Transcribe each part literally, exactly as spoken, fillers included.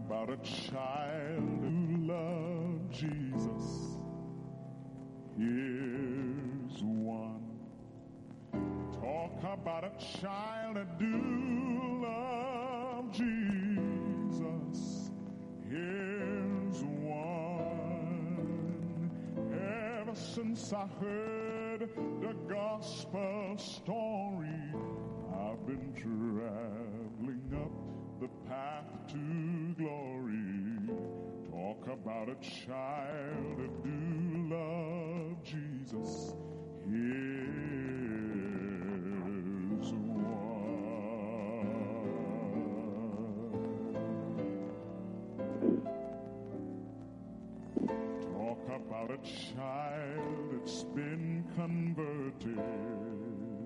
about a child who loved Jesus. Here's one. Talk about a child that do love Jesus. Here's one. Ever since I heard the gospel story, I've been traveling up the path to glory. Talk about a child that do love Jesus. Here's one. Talk about a child that's been converted.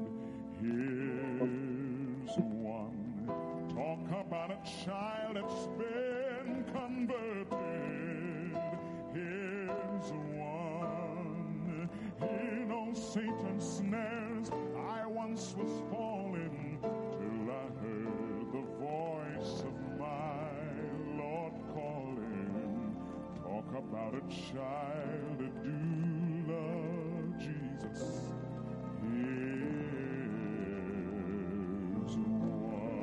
Here's one. Talk about a child that's been converted. Here's one. He knows Satan's snares. I once was falling till I heard the voice of my Lord calling. Talk about a child that do love Jesus. Here's one.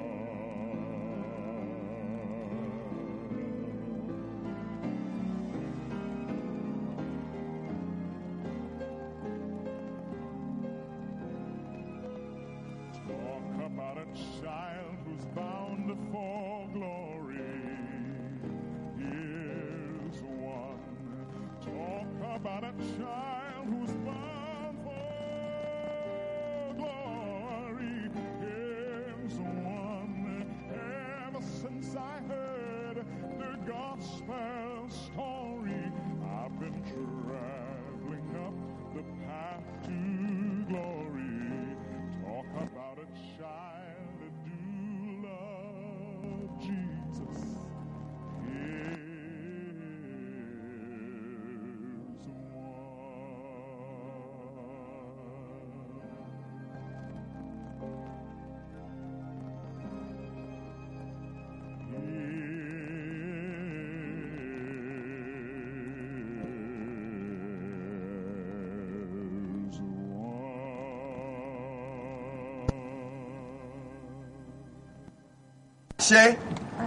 About a child who's bound for glory. Here's one. Talk about a child who's bound for glory. Here's one. Ever since I heard the gospel story, I've been traveling up the path to glory. Talk about a child that do love Jesus. Here's Ashe.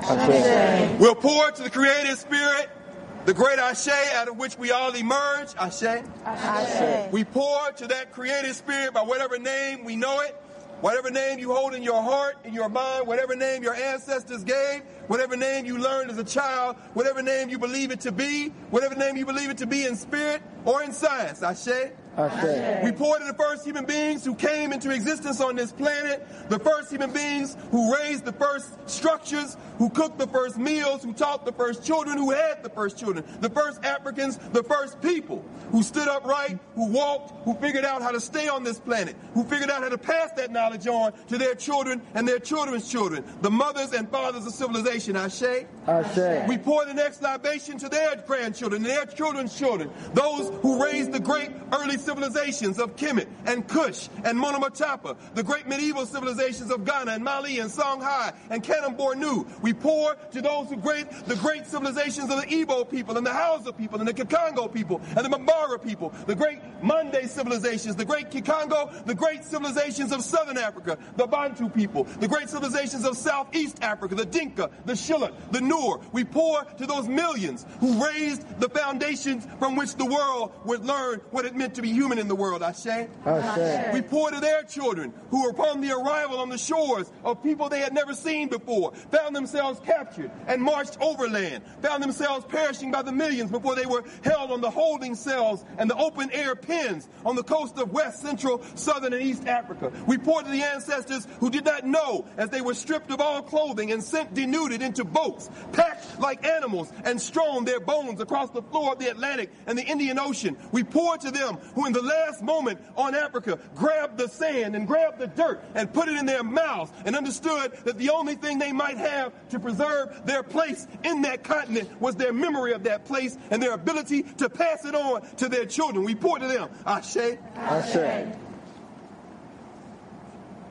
Ashe. We'll pour to the creative spirit the great Ashe out of which we all emerge. Ashe. Ashe. We pour to that creative spirit by whatever name we know it, whatever name you hold in your heart, in your mind, whatever name your ancestors gave, whatever name you learned as a child, whatever name you believe it to be, whatever name you believe it to be in spirit or in science. Ashe. Ashe. We pour to the first human beings who came into existence on this planet, the first human beings who raised the first structures, who cooked the first meals, who taught the first children, who had the first children, the first Africans, the first people, who stood upright, who walked, who figured out how to stay on this planet, who figured out how to pass that knowledge on to their children and their children's children, the mothers and fathers of civilization. Ashe. Ashe. We pour the next libation to their grandchildren, their children's children, those who raised the great early civilizations of Kemet and Kush and Monomotapa, the great medieval civilizations of Ghana and Mali and Songhai and Kanem Bornu. We pour to those who great the great civilizations of the Igbo people and the Hausa people and the Kikongo people and the Bambara people, the great Mande civilizations, the great Kikongo, the great civilizations of Southern Africa, the Bantu people, the great civilizations of Southeast Africa, the Dinka, the Shilluk, the Noor. We pour to those millions who raised the foundations from which the world would learn what it meant to be human in the world. Ashe. Ashe. We pour to their children who, upon the arrival on the shores of people they had never seen before, found themselves captured and marched overland, found themselves perishing by the millions before they were held on the holding cells and the open air pens on the coast of West, Central, Southern, and East Africa. We pour to the ancestors who did not know as they were stripped of all clothing and sent denuded into boats, packed like animals, and strewn their bones across the floor of the Atlantic and the Indian Ocean. We pour to them who in the last moment on Africa grabbed the sand and grabbed the dirt and put it in their mouths and understood that the only thing they might have to preserve their place in that continent was their memory of that place and their ability to pass it on to their children. We pour to them. Ashe. Ashe.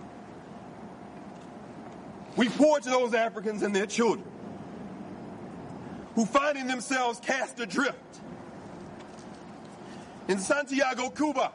We pour to those Africans and their children who finding themselves cast adrift. In Santiago, Cuba,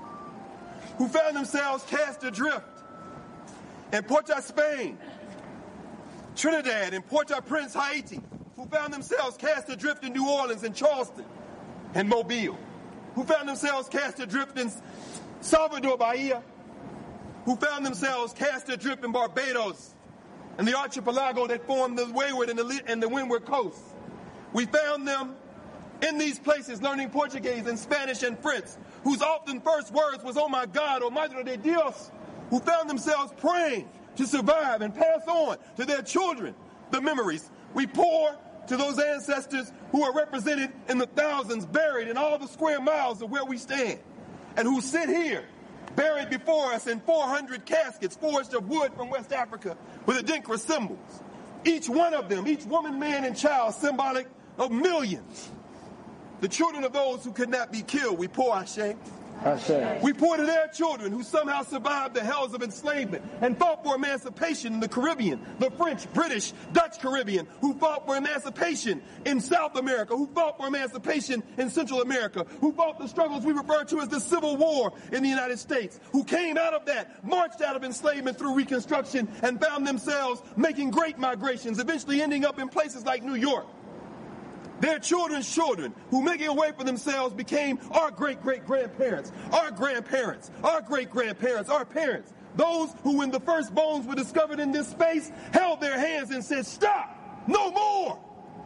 who found themselves cast adrift. In Porto, Spain, Trinidad, and Port-au-Prince, Haiti, who found themselves cast adrift in New Orleans and Charleston and Mobile, who found themselves cast adrift in Salvador, Bahia, who found themselves cast adrift in Barbados and the archipelago that formed the wayward and the, and the windward coast. We found them in these places learning Portuguese and Spanish and French, whose often first words was, "Oh my God, oh Madre de Dios," who found themselves praying to survive and pass on to their children the memories. We pour to those ancestors who are represented in the thousands buried in all the square miles of where we stand, and who sit here buried before us in four hundred caskets forged of wood from West Africa with Adinkra symbols. Each one of them, each woman, man, and child, symbolic of millions. The children of those who could not be killed, we pour Ashe. Ashe. We pour to their children who somehow survived the hells of enslavement and fought for emancipation in the Caribbean, the French, British, Dutch Caribbean, who fought for emancipation in South America, who fought for emancipation in Central America, who fought the struggles we refer to as the Civil War in the United States, who came out of that, marched out of enslavement through Reconstruction, and found themselves making great migrations, eventually ending up in places like New York. Their children's children, who making a way for themselves, became our great-great-grandparents, our grandparents, our great-grandparents, our parents. Those who, when the first bones were discovered in this space, held their hands and said, "Stop! No more!"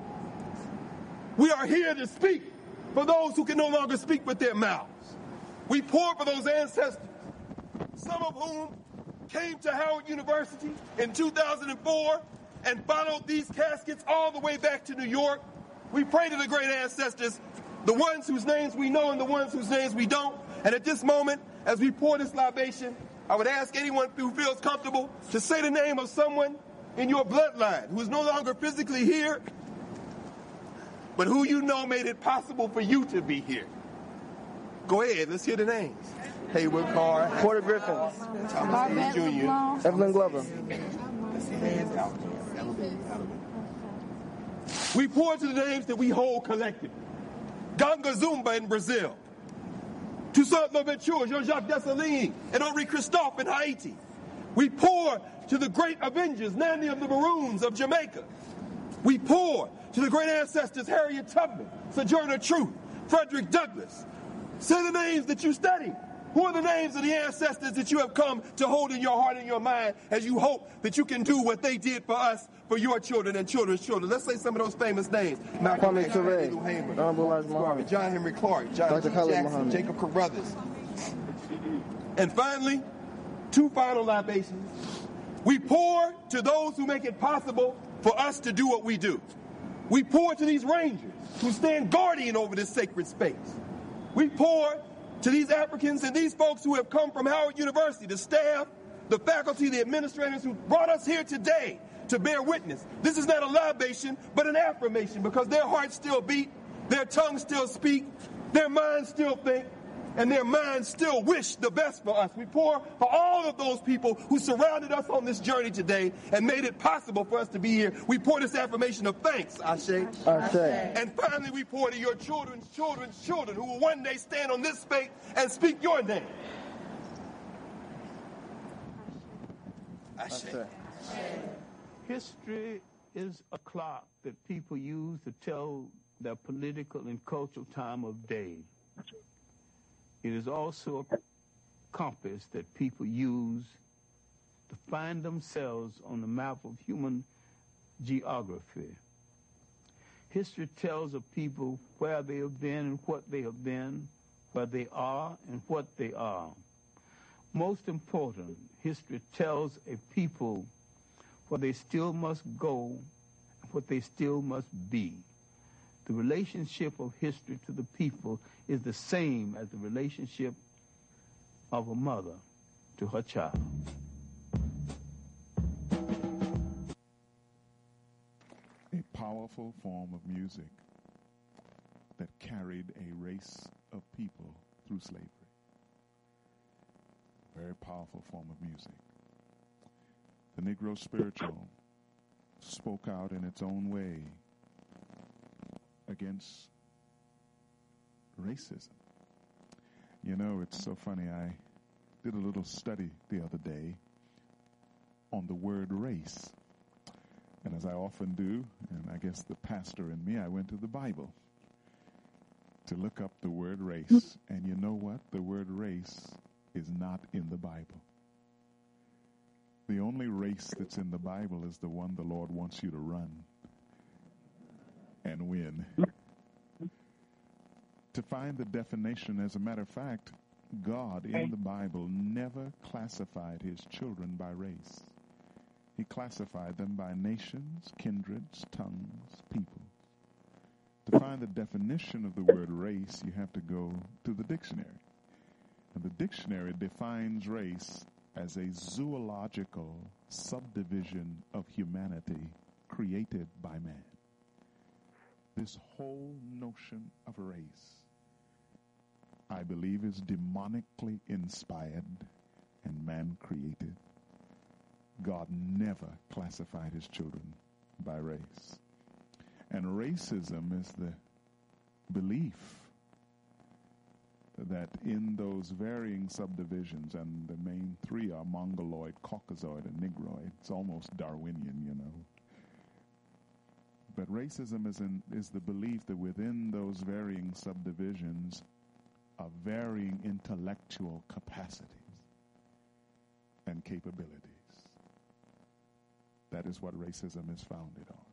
We are here to speak for those who can no longer speak with their mouths. We pour for those ancestors, some of whom came to Howard University in two thousand four and followed these caskets all the way back to New York. We pray to the great ancestors, the ones whose names we know and the ones whose names we don't. And at this moment, as we pour this libation, I would ask anyone who feels comfortable to say the name of someone in your bloodline who is no longer physically here, but who you know made it possible for you to be here. Go ahead, let's hear the names. Haywood Carr, Porter Griffin, Thomas Hayes Junior, Evelyn Glover. We pour to the names that we hold collectively. Ganga Zumba in Brazil. Toussaint Louverture, Jean-Jacques Dessalines, and Henri Christophe in Haiti. We pour to the great Avengers, Nanny of the Maroons of Jamaica. We pour to the great ancestors, Harriet Tubman, Sojourner Truth, Frederick Douglass. Say the names that you study. Who are the names of the ancestors that you have come to hold in your heart and your mind as you hope that you can do what they did for us, for your children and children's children? Let's say some of those famous names. Malcolm Kwame X, Ture, Abdul Hamer, Honorable Elijah Muhammad, John Henry Clark, John Doctor G. Khalid Jackson, Muhammad. Jacob Carruthers. And finally, two final libations. We pour to those who make it possible for us to do what we do. We pour to these rangers who stand guardian over this sacred space. We pour to these Africans and these folks who have come from Howard University, the staff, the faculty, the administrators who brought us here today to bear witness. This is not a libation, but an affirmation, because their hearts still beat, their tongues still speak, their minds still think, and their minds still wish the best for us. We pour for all of those people who surrounded us on this journey today and made it possible for us to be here. We pour this affirmation of thanks, Ashe. Ashe. And finally, we pour to your children's children's children who will one day stand on this space and speak your name. Ashe. Ashe. History is a clock that people use to tell their political and cultural time of day. It is also a compass that people use to find themselves on the map of human geography. History tells of people where they have been and what they have been, where they are and what they are. Most important, history tells a people where they still must go and what they still must be. The relationship of history to the people is the same as the relationship of a mother to her child. A powerful form of music that carried a race of people through slavery. Very powerful form of music. The Negro spiritual spoke out in its own way against racism. You know, it's so funny. I did a little study the other day on the word race. And as I often do, and I guess the pastor in me, I went to the Bible to look up the word race. And you know what? The word race is not in the Bible. The only race that's in the Bible is the one the Lord wants you to run and win. To find the definition, as a matter of fact, God in the Bible never classified his children by race. He classified them by nations, kindreds, tongues, people. To find the definition of the word race, you have to go to the dictionary. And the dictionary defines race as a zoological subdivision of humanity created by man. This whole notion of race, I believe, is demonically inspired and man created. God never classified his children by race. And racism is the belief that in those varying subdivisions, and the main three are Mongoloid, Caucasoid, and Negroid. It's almost Darwinian, you know. But racism is, in, is the belief that within those varying subdivisions are varying intellectual capacities and capabilities. That is what racism is founded on.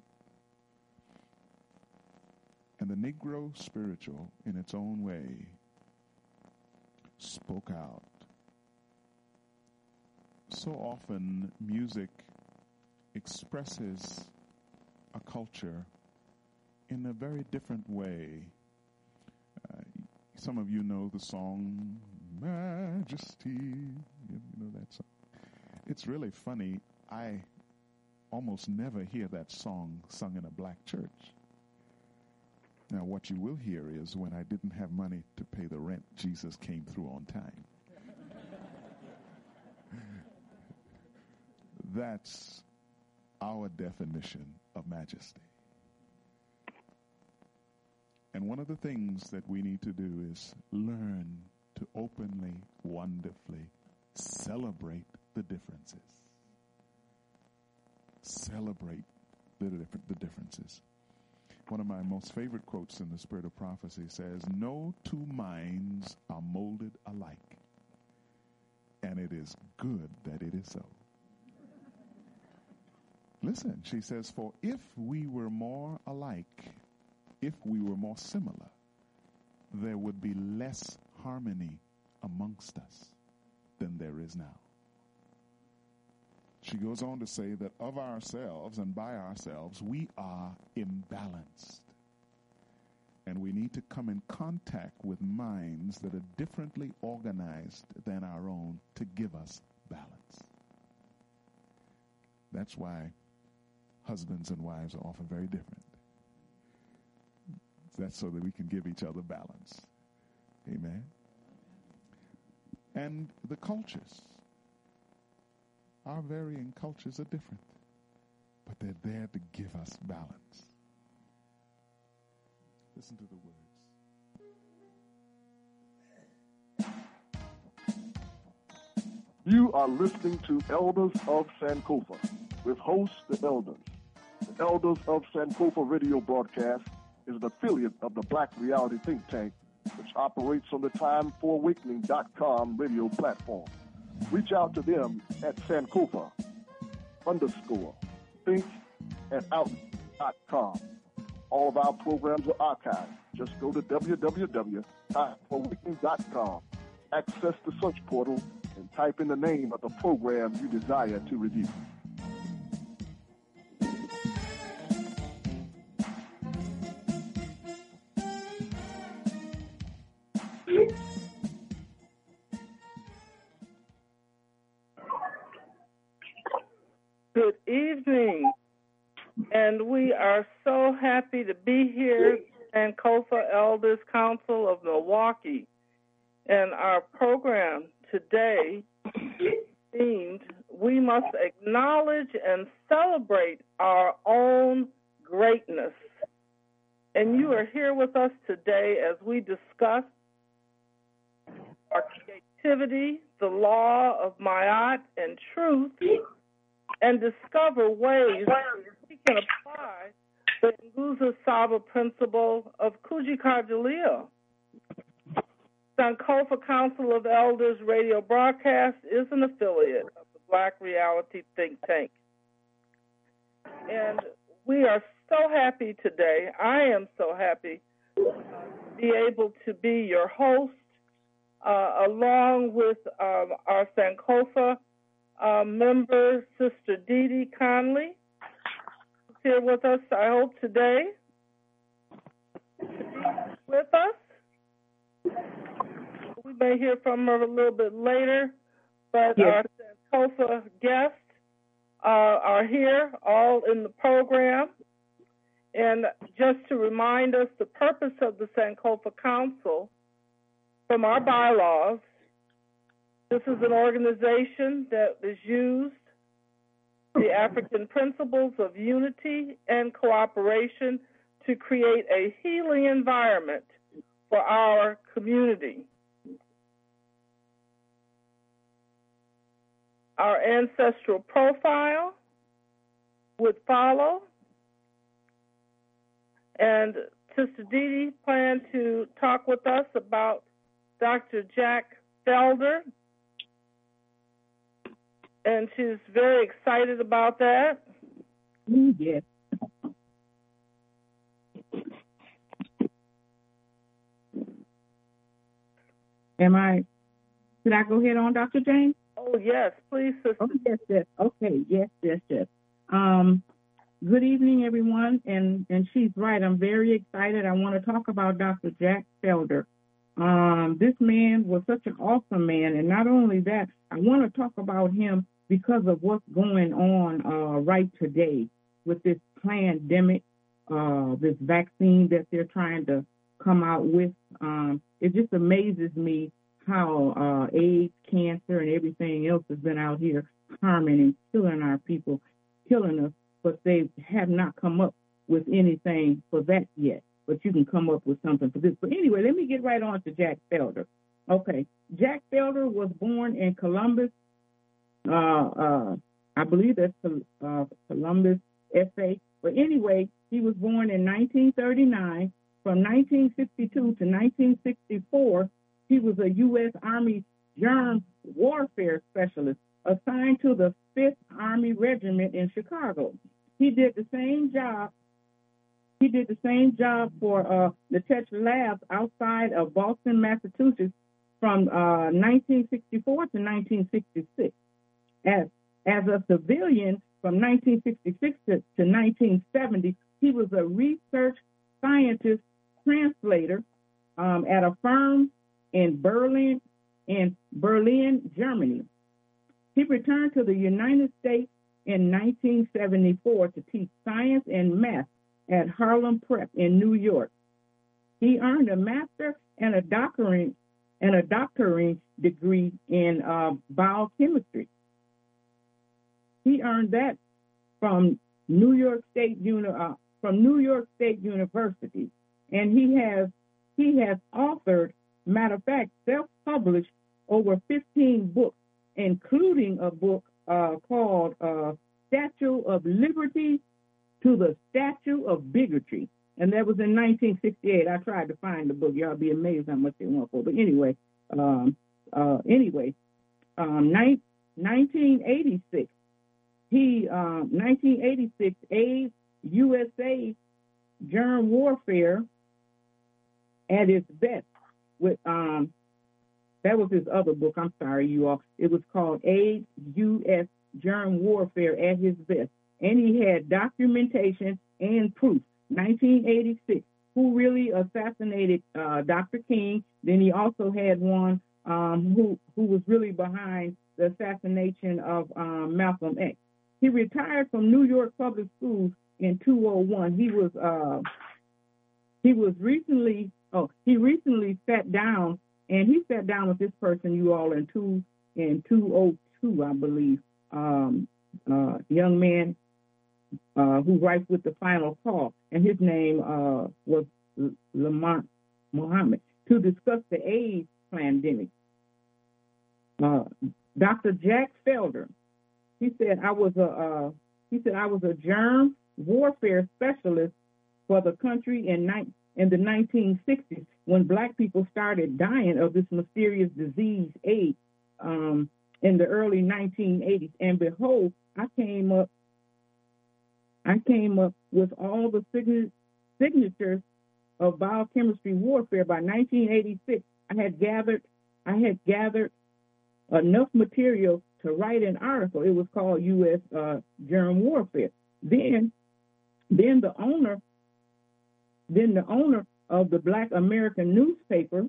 And the Negro spiritual, in its own way, spoke out. So often, music expresses a culture in a very different way. Uh, some of you know the song, Majesty. You know that song. It's really funny. I almost never hear that song sung in a black church. Now, what you will hear is when I didn't have money to pay the rent, Jesus came through on time. That's our definition of majesty. And one of the things that we need to do is learn to openly, wonderfully celebrate the differences. Celebrate the, different, the differences. One of my most favorite quotes in the Spirit of Prophecy says, "No two minds are molded alike, and it is good that it is so." Listen, she says, "For if we were more alike, if we were more similar, there would be less harmony amongst us than there is now." She goes on to say that of ourselves and by ourselves, we are imbalanced. And we need to come in contact with minds that are differently organized than our own to give us balance. That's why husbands and wives are often very different. That's so that we can give each other balance. Amen. And the cultures. Our varying cultures are different, but they're there to give us balance. Listen to the words. You are listening to Elders of Sankofa with host the Elders. The Elders of Sankofa radio broadcast is an affiliate of the Black Reality Think Tank, which operates on the time for awakening dot com radio platform. Reach out to them at Sankofa underscore think and out dot com. All of our programs are archived. Just go to w w w dot awakening dot com, access the search portal, and type in the name of the program you desire to review. Good evening, and we are so happy to be here, Sankofa Elders Council of Milwaukee, and our program today is themed, "We must acknowledge and celebrate our own greatness." and you are here with us today as we discuss our creativity, the law of Ma'at and truth, and discover ways we can apply the Nguzo Saba principle of Kujicha Jalil. Sankofa Council of Elders radio broadcast is an affiliate of the Black Reality Think Tank. And we are so happy today, I am so happy uh, to be able to be your host, uh, along with um, our Sankofa uh, member, Sister Dee Dee Conley, who's here with us, I hope, today. With us. We may hear from her a little bit later, but yes. Our Sankofa guests uh, are here, all in the program. And just to remind us, the purpose of the Sankofa Council, from our bylaws, this is an organization that is used the African principles of unity and cooperation to create a healing environment for our community. Our ancestral profile would follow. And Sister Dee Dee planned to talk with us about Doctor Jack Felder. And she's very excited about that. Yes. Am I, should I go ahead on, Doctor James? Oh, yes, please, Sister. Oh, yes, yes. Okay, yes, yes, yes. Um, good evening, everyone. And, and she's right. I'm very excited. I want to talk about Doctor Jack Felder. Um, this man was such an awesome man. And not only that, I want to talk about him because of what's going on uh, right today with this pandemic, uh, this vaccine that they're trying to come out with. Um, it just amazes me how uh, AIDS, cancer, and everything else has been out here harming and killing our people, killing us, but they have not come up with anything for that yet. But you can come up with something for this. But anyway, let me get right on to Jack Felder. Okay, Jack Felder was born in Columbus. Uh, uh, I believe that's uh, Columbus, S A. But anyway, he was born in nineteen thirty-nine. From nineteen sixty-two to nineteen sixty-four, he was a U S Army germ warfare specialist assigned to the fifth Army Regiment in Chicago. He did the same job. He did the same job for uh, the Tetra Labs outside of Boston, Massachusetts, from uh, nineteen sixty-four to nineteen sixty-six. As as a civilian, from nineteen sixty-six to, to nineteen seventy, he was a research scientist translator um, at a firm in Berlin, in Berlin, Germany. He returned to the United States in nineteen seventy-four to teach science and math at Harlem Prep in New York. He earned a master and a doctorate and a doctorate degree in uh, biochemistry. He earned that from New York State Uni- uh, from New York State University, and he has he has authored, matter of fact, self-published over fifteen books, including a book uh, called uh, Statue of Liberty to the Statue of Bigotry. And that was in nineteen sixty-eight. I tried to find the book. Y'all be amazed how much they want for. But anyway, um, uh, anyway, um, nineteen eighty-six, he, um, nineteen eighty-six, AIDS, U S A, germ warfare at its best. With um, that was his other book. I'm sorry, you all. It was called AIDS, U S Germ Warfare at His Best, and he had documentation and proof. nineteen eighty-six, who really assassinated uh, Doctor King. Then he also had one um, who who was really behind the assassination of um, Malcolm X. He retired from New York Public Schools in two thousand one. He was uh, he was recently oh he recently sat down and he sat down with this person you all in two in two thousand two, I believe. Um, uh, young man uh, who writes with the Final Call, and his name uh, was Lamont Muhammad, to discuss the AIDS pandemic. Uh, Doctor Jack Felder, he said I was a uh, he said I was a germ warfare specialist for the country in ni- in the nineteen sixties when black people started dying of this mysterious disease AIDS um, in the early nineteen eighties. And behold, I came up I came up with all the sign- signatures of biochemistry warfare. By nineteen eighty-six, I had gathered I had gathered enough material to write an article. It was called U S Uh, Germ Warfare. Then, then the owner, then the owner of the Black American newspaper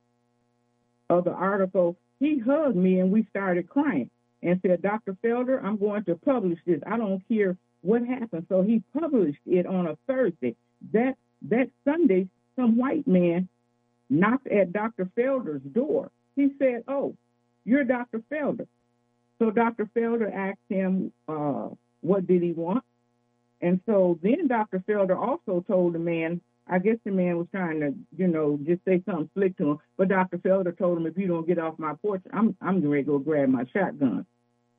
of the article, he hugged me and we started crying and said, Doctor Felder, I'm going to publish this. I don't care what happened. So he published it on a Thursday. That that Sunday, some white man knocked at Doctor Felder's door. He said, oh, you're Doctor Felder. So Doctor Felder asked him, uh, what did he want? And so then Doctor Felder also told the man, I guess the man was trying to, you know, just say something slick to him. But Doctor Felder told him, if you don't get off my porch, I'm I'm going to go grab my shotgun.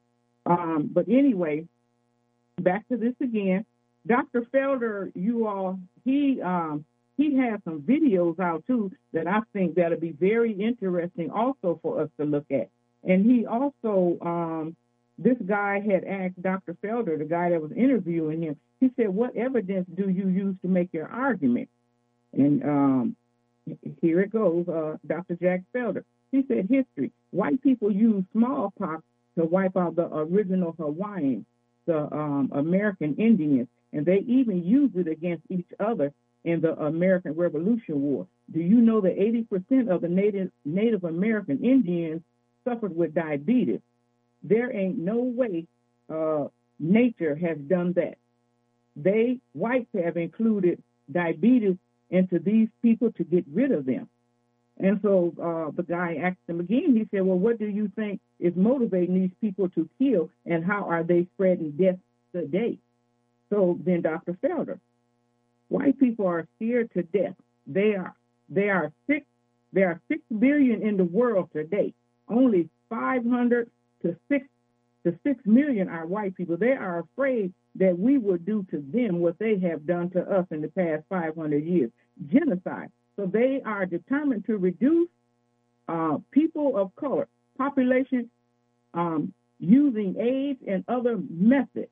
Um, but anyway, back to this again. Doctor Felder, you all, he um, he has some videos out too that I think that'll be very interesting also for us to look at. And he also, um, this guy had asked Doctor Felder, the guy that was interviewing him, he said, what evidence do you use to make your argument? And um, here it goes, uh, Doctor Jack Felder. He said, history. White people use smallpox to wipe out the original Hawaiians, the um, American Indians, and they even used it against each other in the American Revolution War. Do you know that eighty percent of the Native, Native American Indians suffered with diabetes? There ain't no way uh, nature has done that. They, whites, have included diabetes into these people to get rid of them. And so uh, the guy asked him again, he said, well, what do you think is motivating these people to kill, and how are they spreading death today? So then Doctor Felder, white people are scared to death. They are, they are six, there are six billion in the world today. Only five hundred to six to six million are white people. They are afraid that we will do to them what they have done to us in the past five hundred years, genocide. So they are determined to reduce uh, people of color, population, um, using AIDS and other methods.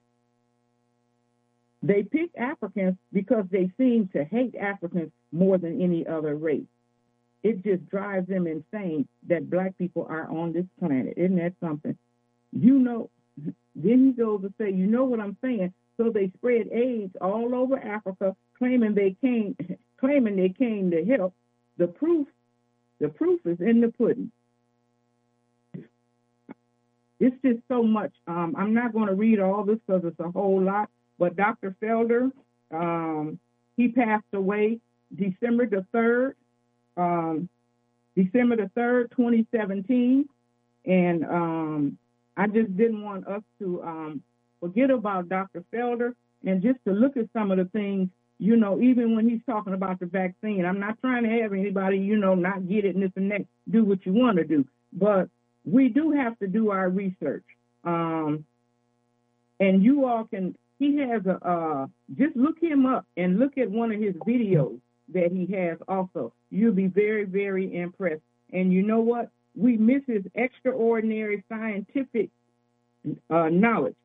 They pick Africans because they seem to hate Africans more than any other race. It just drives them insane that black people are on this planet. Isn't that something? You know, then he goes to say, you know what I'm saying? So they spread AIDS all over Africa, claiming they came, claiming they came to help. The proof, the proof is in the pudding. It's just so much. Um, I'm not going to read all this because it's a whole lot. But Doctor Felder, um, he passed away December the third. Um, December the third, twenty seventeen, and um, I just didn't want us to um, forget about Doctor Felder and just to look at some of the things, you know, even when he's talking about the vaccine. I'm not trying to have anybody, you know, not get it and this and that, do what you want to do, but we do have to do our research. Um, and you all can, he has a, uh, just look him up and look at one of his videos that he has also. You'll be very, very impressed. And you know what? We miss his extraordinary scientific uh, knowledge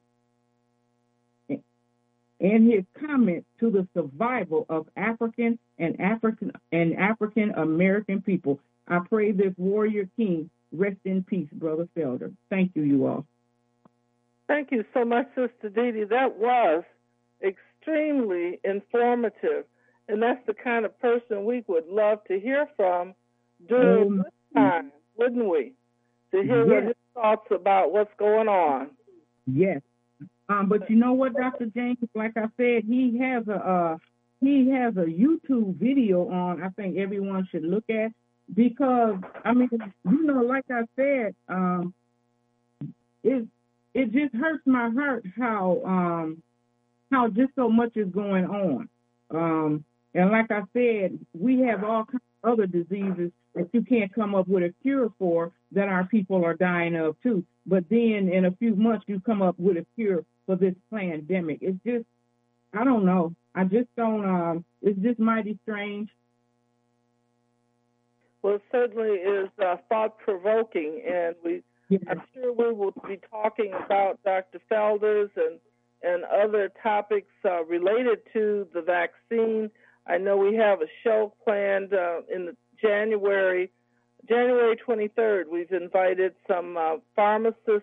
and his comment to the survival of African and African and African American people. I pray this warrior king rest in peace, Brother Felder. Thank you, you all. Thank you so much, Sister Dee Dee. That was extremely informative, and that's the kind of person we would love to hear from during Um, this time, wouldn't we? To hear what Yes. his thoughts about what's going on. Yes. Um, but you know what, Doctor James? Like I said, he has a uh, he has a YouTube video on. I think everyone should look at, because I mean, you know, like I said, um, it it just hurts my heart how um, how just so much is going on. Um, and like I said, we have all kinds of other diseases that you can't come up with a cure for that our people are dying of too. But then in a few months, you come up with a cure for this pandemic. It's just, I don't know. I just don't, um, it's just mighty strange. Well, it certainly is uh, thought-provoking, and we, yeah. I'm sure we will be talking about Doctor Felder's and, and other topics uh, related to the vaccine. I know we have a show planned uh, in the January, January twenty-third. We've invited some uh, pharmacists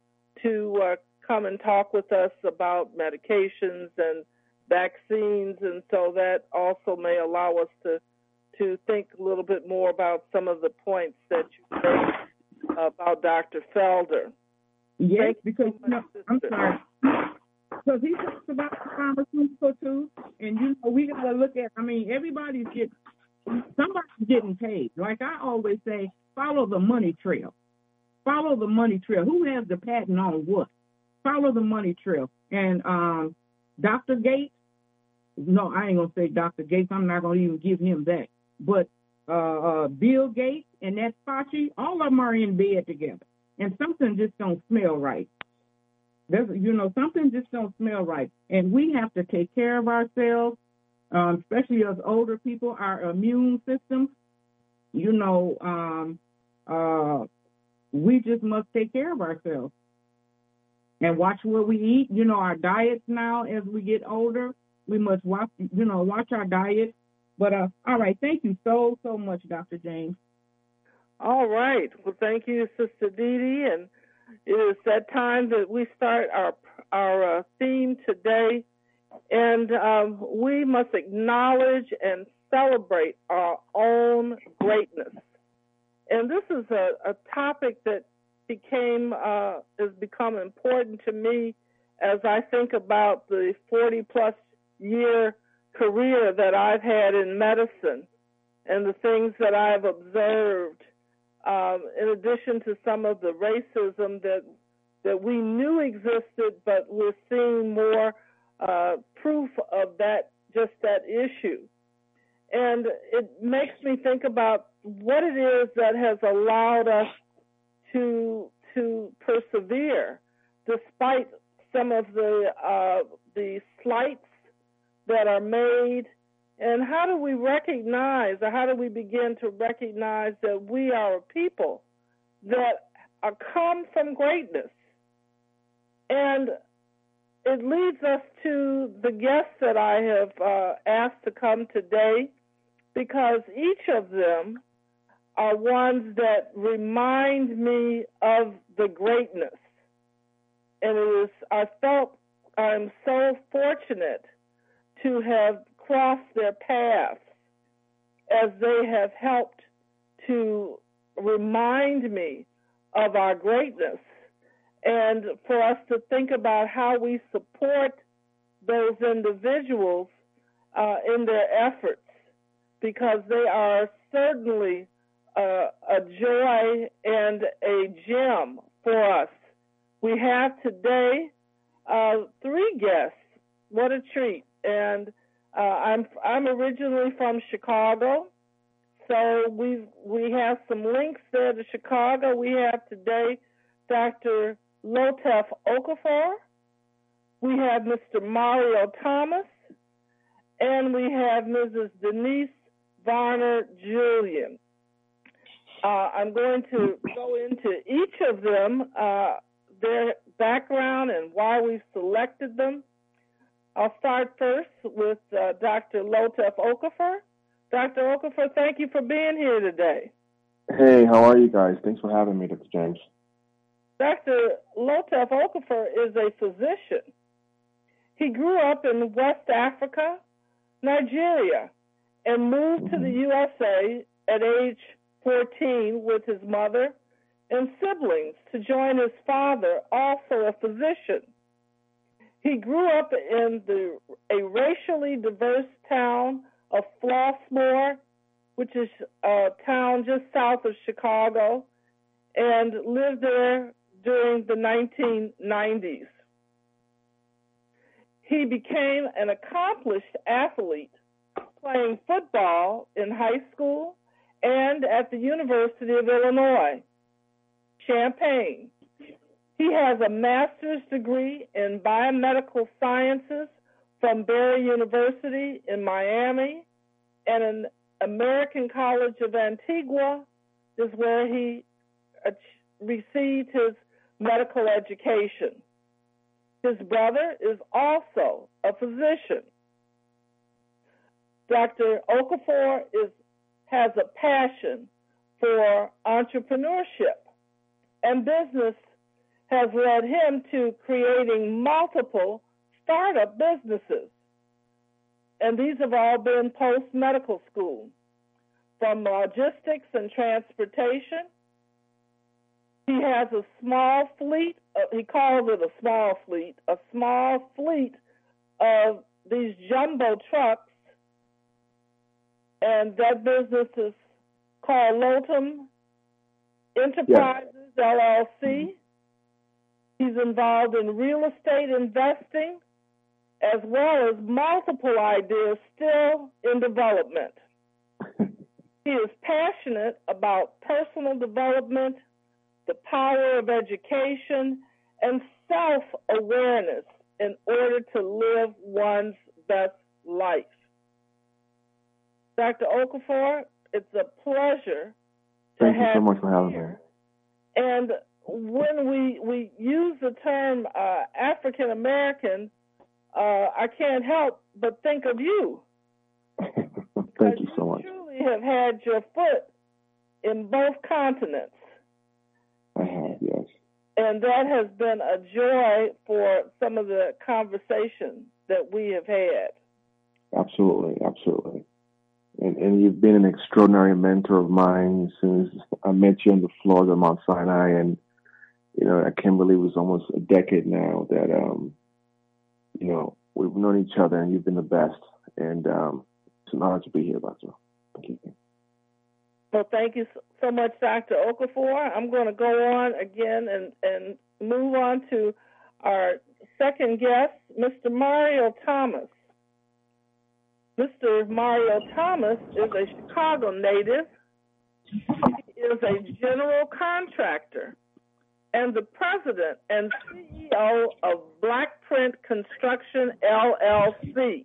to uh, come and talk with us about medications and vaccines, and so that also may allow us to to think a little bit more about some of the points that you made about Doctor Felder. Yes, Thank because you know, I'm sorry. Because he talks about the pharmaceutical too, and you know we gotta look at. I mean, everybody's getting somebody's getting paid. Like I always say, follow the money trail. Follow the money trail. Who has the patent on what? Follow the money trail. And um, Doctor Gates. No, I ain't gonna say Doctor Gates. I'm not gonna even give him that. But uh, uh, Bill Gates and that Fauci, all of them are in bed together, and something just don't smell right. There's, you know, something just don't smell right, and we have to take care of ourselves, um, especially as older people. Our immune system, you know, um, uh, we just must take care of ourselves and watch what we eat. You know, our diets now as we get older. We must watch, you know, watch our diet. But, uh, all right, thank you so, so much, Doctor James. All right. Well, thank you, Sister Dee Dee. And it is that time that we start our our uh, theme today. And um, we must acknowledge and celebrate our own greatness. And this is a, a topic that became, uh, has become important to me as I think about the forty-plus year career that I've had in medicine and the things that I've observed, um, in addition to some of the racism that that we knew existed, but we're seeing more uh, proof of that, just that issue. And it makes me think about what it is that has allowed us to to persevere despite some of the uh, the slights that are made, and how do we recognize, or how do we begin to recognize that we are a people that are come from greatness? And it leads us to the guests that I have uh, asked to come today, because each of them are ones that remind me of the greatness. And it is, I felt I'm so fortunate to have crossed their paths as they have helped to remind me of our greatness, and for us to think about how we support those individuals uh, in their efforts, because they are certainly uh, a joy and a gem for us. We have today uh, three guests. What a treat. And uh, I'm I'm originally from Chicago, so we we have some links there to Chicago. We have today Doctor Lotef Okafor, we have Mister Mario Thomas, and we have Missus Denise Varner Julian. Uh, I'm going to go into each of them, uh, their background and why we've selected them. I'll start first with uh, Doctor Lotef Okafor. Doctor Okafor, thank you for being here today. Hey, how are you guys? Thanks for having me, Doctor James. Doctor Lotef Okafor is a physician. He grew up in West Africa, Nigeria, and moved to the U S A at age fourteen with his mother and siblings to join his father, also a physician. He grew up in the, a racially diverse town of Flossmoor, which is a town just south of Chicago, and lived there during the nineteen nineties. he became an accomplished athlete, playing football in high school and at the University of Illinois, Champaign. He has a master's degree in biomedical sciences from Barry University in Miami, and an American College of Antigua is where he received his medical education. His brother is also a physician. Doctor Okafor is, has a passion for entrepreneurship, and business has led him to creating multiple startup businesses. And these have all been post-medical school. From logistics and transportation, he has a small fleet, uh, he calls it a small fleet, a small fleet of these jumbo trucks, and that business is called Lotum Enterprises, yeah. L L C. He's involved in real estate investing, as well as multiple ideas still in development. He is passionate about personal development, the power of education, and self-awareness in order to live one's best life. Doctor Okafor, it's a pleasure to Thank have you so much you for having here. me. And when we, we use the term uh, African American, uh, I can't help but think of you. Thank you so much. You truly have had your foot in both continents. I have, yes. And that has been a joy for some of the conversations that we have had. Absolutely, absolutely. And, and you've been an extraordinary mentor of mine since I met you on the floors of Mount Sinai, and you know, I can't believe it was almost a decade now that, um, you know, we've known each other, and you've been the best. And um, it's an honor to be here, Doctor. Thank you. Well, thank you so much, Doctor Okafor. I'm going to go on again and, and move on to our second guest, Mister Mario Thomas. Mister Mario Thomas is a Chicago native. He is a general contractor and the president and C E O of Black Print Construction, L L C.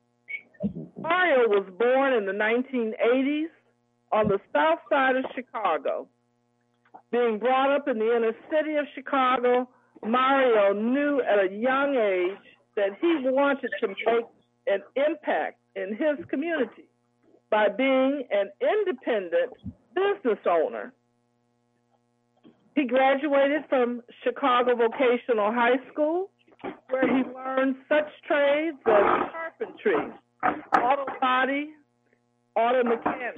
Mario was born in the nineteen eighties on the south side of Chicago. Being brought up in the inner city of Chicago, Mario knew at a young age that he wanted to make an impact in his community by being an independent business owner. He graduated from Chicago Vocational High School, where he learned such trades as carpentry, auto body, auto mechanics.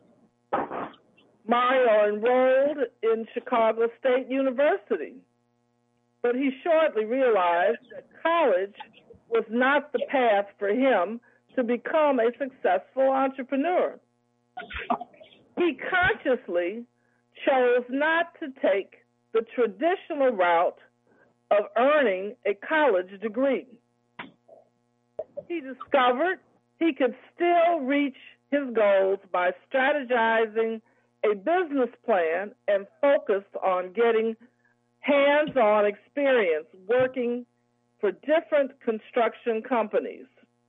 Mario enrolled in Chicago State University, but he shortly realized that college was not the path for him to become a successful entrepreneur. He consciously chose not to take the traditional route of earning a college degree. He discovered he could still reach his goals by strategizing a business plan and focused on getting hands-on experience working for different construction companies.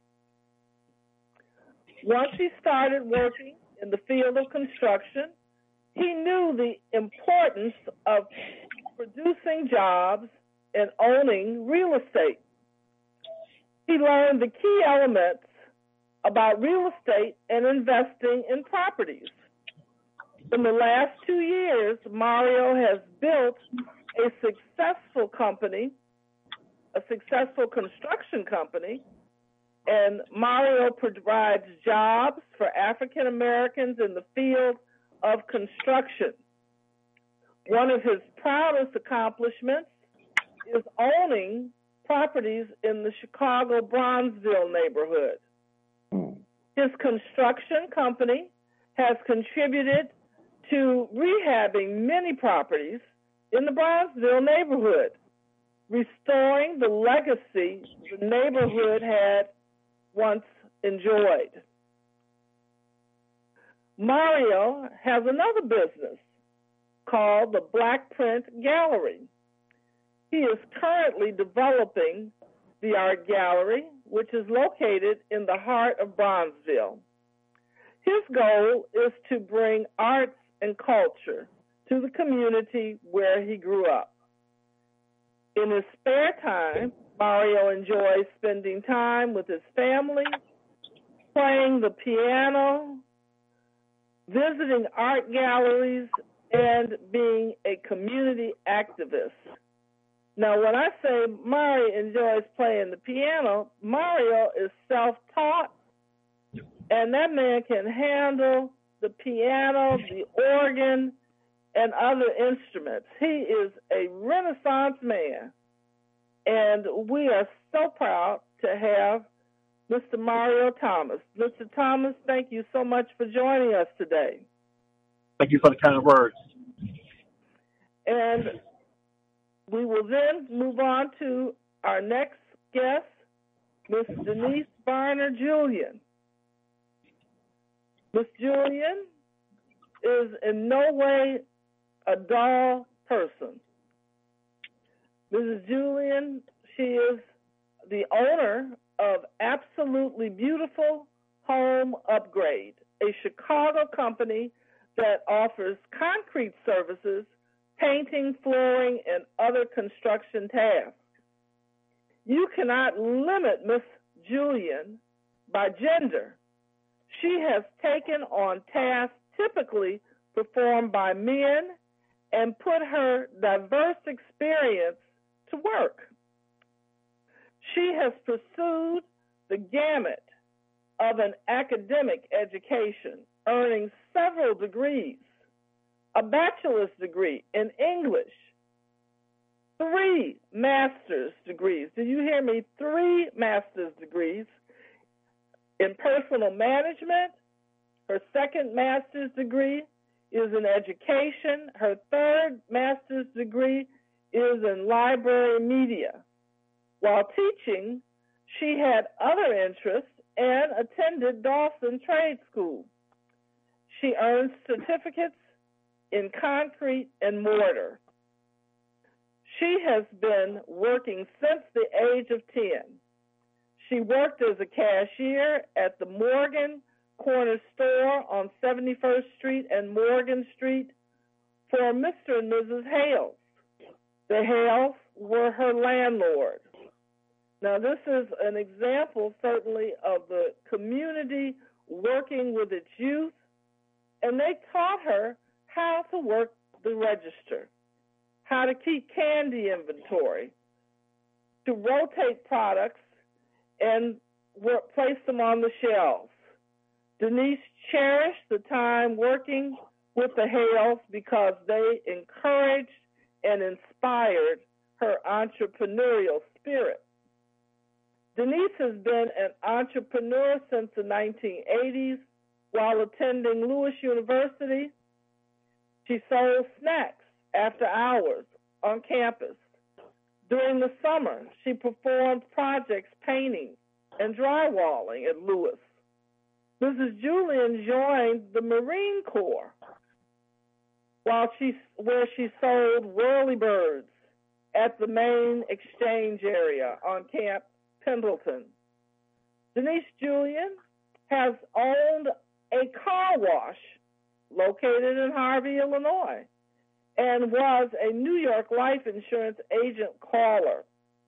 Once he started working in the field of construction, he knew the importance of producing jobs and owning real estate. He learned the key elements about real estate and investing in properties. In the last two years, Mario has built a successful company, a successful construction company, and Mario provides jobs for African Americans in the field of construction. One of his proudest accomplishments is owning properties in the Chicago Bronzeville neighborhood. His construction company has contributed to rehabbing many properties in the Bronzeville neighborhood, restoring the legacy the neighborhood had once enjoyed. Mario has another business called the Black Print Gallery. He is currently developing the art gallery, which is located in the heart of Bronzeville. His goal is to bring arts and culture to the community where he grew up. In his spare time, Mario enjoys spending time with his family, playing the piano, visiting art galleries, and being a community activist. Now, when I say Mario enjoys playing the piano, Mario is self-taught, and that man can handle the piano, the organ, and other instruments. He is a Renaissance man, and we are so proud to have Mister Mario Thomas. Mister Thomas, thank you so much for joining us today. Thank you for the kind words. And we will then move on to our next guest, Miss Denise Varner Julian. Miss Julian is in no way a dull person. Missus Julian, she is the owner of Absolutely Beautiful Home Upgrade, a Chicago company that offers concrete services, painting, flooring, and other construction tasks. You cannot limit Miss Julian by gender. She has taken on tasks typically performed by men and put her diverse experience to work. She has pursued the gamut of an academic education, earning several degrees, a bachelor's degree in English, three master's degrees. Did you hear me? Three master's degrees in personal management. Her second master's degree is in education. Her third master's degree is in library media. While teaching, she had other interests and attended Dawson Trade School. She earned certificates in concrete and mortar. She has been working since the age of ten. She worked as a cashier at the Morgan Corner Store on seventy-first Street and Morgan Street for Mister and Missus Hales. The Hales were her landlord. Now, this is an example, certainly, of the community working with its youth, and they taught her how to work the register, how to keep candy inventory, to rotate products and work, place them on the shelves. Denise cherished the time working with the Hales because they encouraged and inspired her entrepreneurial spirit. Denise has been an entrepreneur since the nineteen eighties. While attending Lewis University, she sold snacks after hours on campus. During the summer, she performed projects painting and drywalling at Lewis. Missus Julian joined the Marine Corps, while she, where she sold whirlybirds at the main exchange area on Camp Pendleton. Denise Julian has owned a car wash located in Harvey, Illinois, and was a New York life insurance agent caller.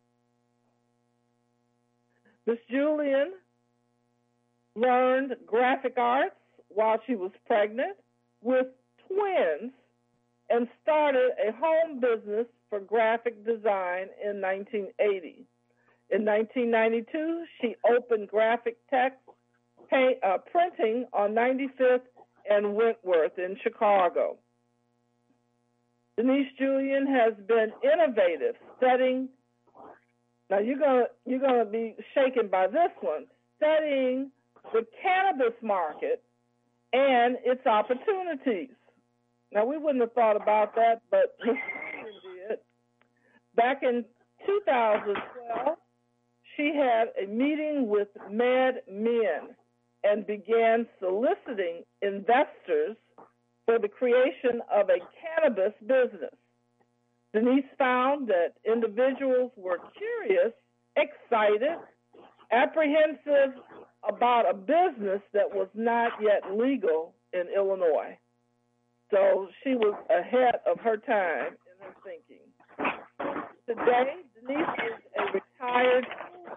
Miss Julian learned graphic arts while she was pregnant with twins and started a home business for graphic design in nineteen eighty. In nineteen ninety-two, she opened graphic text paint, uh, printing on ninety-fifth and Wentworth in Chicago. Denise Julian has been innovative, studying. Now you're gonna you're gonna be shaken by this one. Studying the cannabis market and its opportunities. Now we wouldn't have thought about that, but Miz Julian did. Back in two thousand twelve, she had a meeting with MedMen and began soliciting investors for the creation of a cannabis business. Denise found that individuals were curious, excited, apprehensive about a business that was not yet legal in Illinois. So she was ahead of her time in her thinking. Today, Denise is a retired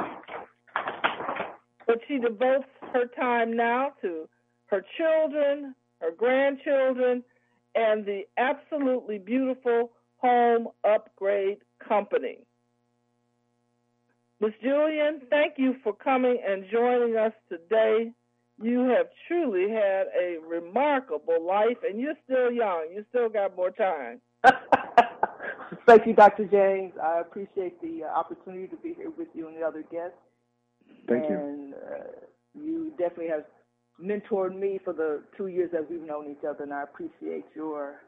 but she devotes her time now to her children, her grandchildren, and the absolutely beautiful Home Upgrade Company. Miz Julian, thank you for coming and joining us today. You have truly had a remarkable life, and you're still young. You still got more time. Thank you, Doctor James. I appreciate the uh, opportunity to be here with you and the other guests. Thank you. And uh, you definitely have mentored me for the two years that we've known each other, and I appreciate your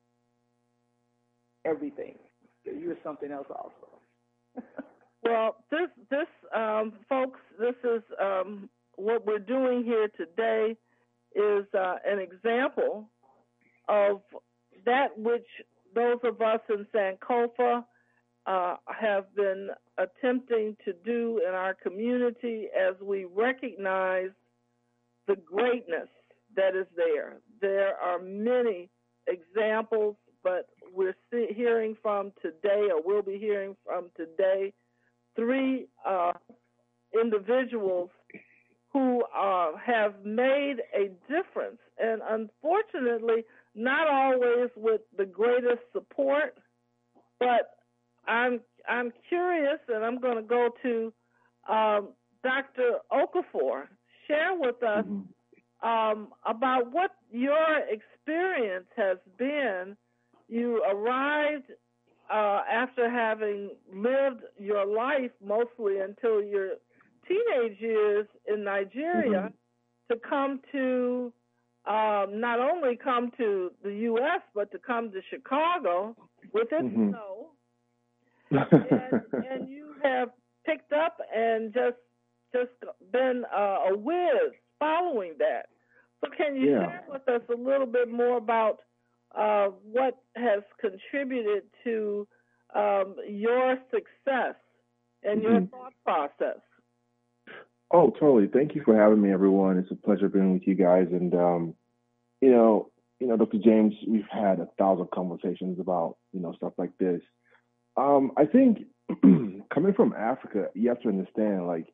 everything. You're something else also. Well, this, this, um, folks, this is um, what we're doing here today is uh, an example of that which those of us in Sankofa uh, have been attempting to do in our community as we recognize the greatness that is there. There are many examples, but we're see- hearing from today, or we'll be hearing from today, three uh, individuals who uh, have made a difference, and unfortunately, not always with the greatest support. But I'm I'm curious, and I'm going to go to um, Doctor Okafor. Share with us mm-hmm. um, about what your experience has been. You arrived uh, after having lived your life mostly until your teenage years in Nigeria mm-hmm. to come to um, not only come to the U S but to come to Chicago with its mm-hmm. snow, and, and you have picked up and just just been uh, a whiz following that. So can you yeah. share with us a little bit more about uh, what has contributed to um, your success and mm-hmm. your thought process? Oh, totally. Thank you for having me, everyone. It's a pleasure being with you guys. And, um, you know, you know, Doctor James, we've had a thousand conversations about, you know, stuff like this. Um, I think coming from Africa, you have to understand, like,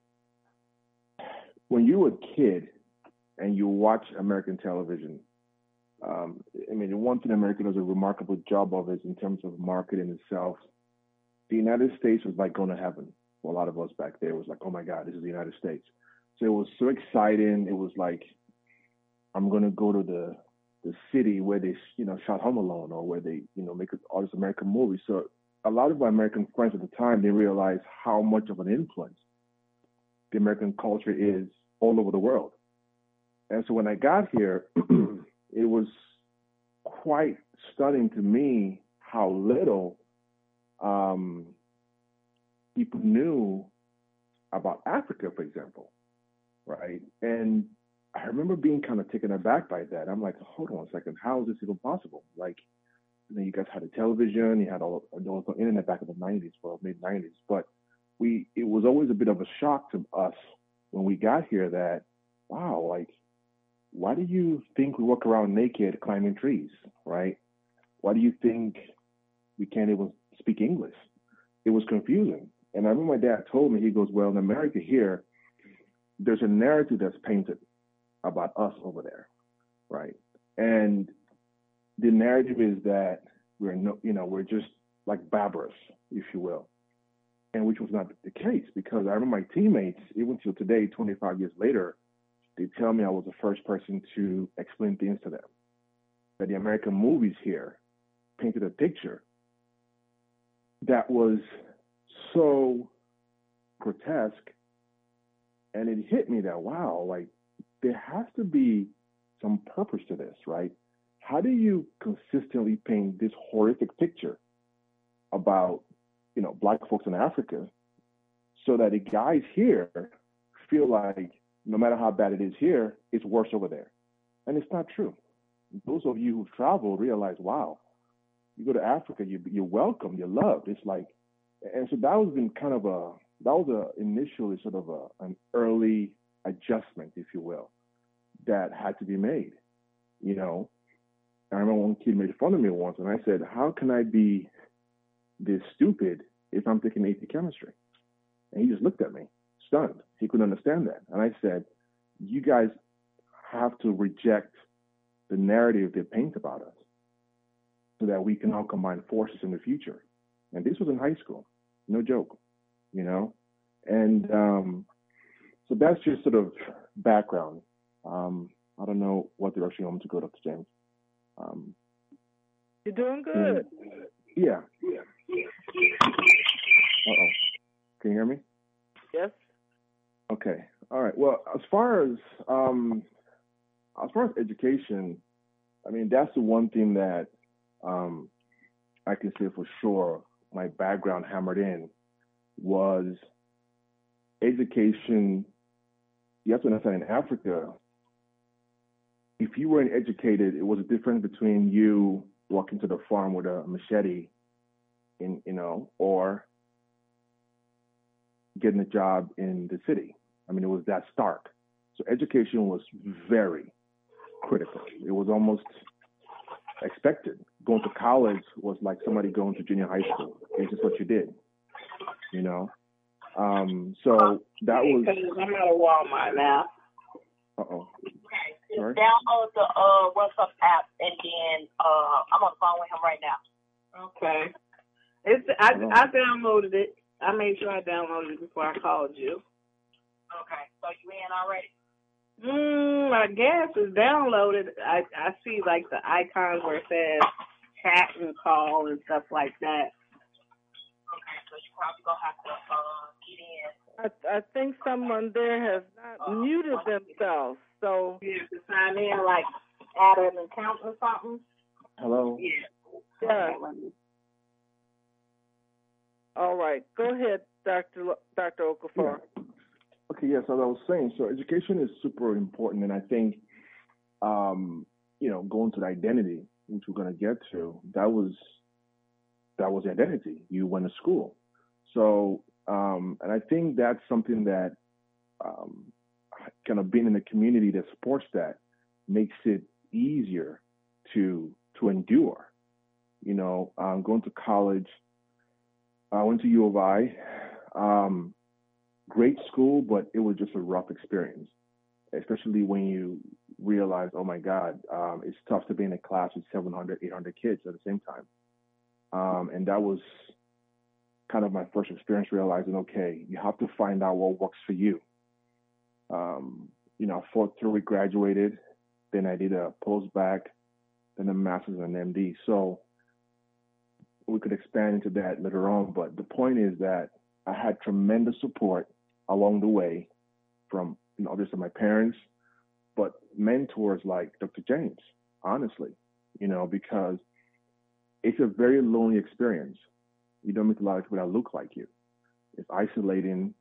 when you were a kid and you watch American television, um, I mean, the one thing America does a remarkable job of is in terms of marketing itself. The United States was like going to heaven. For a lot of us back there, it was like, oh my God, this is the United States. So it was so exciting. It was like, I'm going to go to the the city where they, you know, shot Home Alone, or where they, you know, make all this American movies. So a lot of my American friends at the time, they realized how much of an influence the American culture is all over the world. And so when I got here, it was quite stunning to me how little um, people knew about Africa, for example, right? And I remember being kind of taken aback by that. I'm like, hold on a second, how is this even possible? Like, you know, you guys had a television, you had all there was no internet back in the nineties, well, mid nineties, but we it was always a bit of a shock to us when we got here that, wow, like, why do you think we walk around naked climbing trees, right? Why do you think we can't even speak English? It was confusing. And I remember my dad told me, he goes, well, in America here, there's a narrative that's painted about us over there, right? And the narrative is that we're no, you know, we're just like barbarous, if you will, and which was not the case, because I remember my teammates, even till today, twenty-five years later, they tell me I was the first person to explain things to them, that the American movies here painted a picture that was so grotesque, and it hit me that, wow, like, there has to be some purpose to this, right? How do you consistently paint this horrific picture about you know, black folks in Africa, so that the guys here feel like no matter how bad it is here, it's worse over there. And it's not true. Those of you who've traveled realize, wow, you go to Africa, you, you're welcome, you're loved. It's like, and so that was been kind of a, that was a initially sort of a, an early adjustment, if you will, that had to be made. You know, I remember one kid made fun of me once, and I said, how can I be this stupid if I'm taking A P chemistry? And he just looked at me, stunned. He couldn't understand that. And I said, you guys have to reject the narrative they paint about us so that we can all combine forces in the future. And this was in high school, no joke, you know? And um, so that's just sort of background. Um, I don't know what direction you want me to go, Doctor James. Um, You're doing good. Yeah. Uh-oh. Can you hear me? Yes. Okay. All right. Well, as far as um, as far as education, I mean, that's the one thing that um, I can say for sure my background hammered in was education. You have to understand, in Africa, if you weren't educated, it was a difference between you walking to the farm with a machete, in you know, or getting a job in the city. I mean, it was that stark. So education was very critical. It was almost expected. Going to college was like somebody going to junior high school. It's just what you did, you know? Um, so that was... I'm at a Walmart now. Uh-oh. Okay. Sorry? Download the uh, WhatsApp app, and then uh, I'm on the phone with him right now. Okay. It's I, I downloaded it. I made sure I downloaded it before I called you. Okay. So you in already? Mm, I guess it's downloaded. I, I see like the icons where it says chat and call and stuff like that. Okay, so you probably gonna have to uh, get in. I, I think someone there has not uh, muted themselves, so you have to sign in, like add an account or something. Hello. Yeah. Yeah. All right, go ahead, Doctor L- Doctor Okafor. Yeah. Okay, yes, as I was saying, so education is super important, and I think, um, you know, going to the identity, which we're going to get to, that was that was the identity. You went to school, so um, and I think that's something that um, kind of being in a community that supports that makes it easier to to endure. You know, um, going to college, I went to U of I. Um, Great school, but it was just a rough experience, especially when you realize, oh my God, um, it's tough to be in a class with seven hundred, eight hundred kids at the same time. Um, and that was kind of my first experience realizing, okay, you have to find out what works for you. Um, you know, I fought through, we graduated, then I did a post-bac, then a master's and an M D. So we could expand into that later on, but the point is that I had tremendous support along the way from, you know, obviously my parents, but mentors like Doctor James, honestly, you know, because it's a very lonely experience. You don't meet a lot of people that look like you. It's isolating,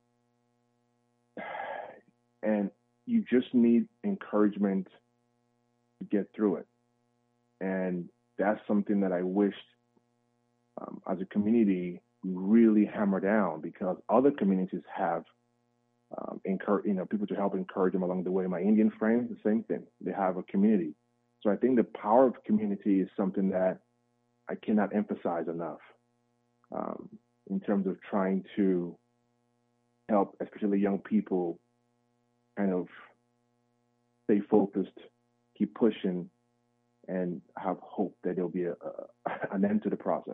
and you just need encouragement to get through it. And that's something that I wished um, as a community we really hammer down, because other communities have um, encourage, you know, people to help encourage them along the way. My Indian friends, the same thing. They have a community. So I think the power of community is something that I cannot emphasize enough um, in terms of trying to help, especially young people, kind of stay focused, keep pushing, and have hope that there'll be a, a, an end to the process.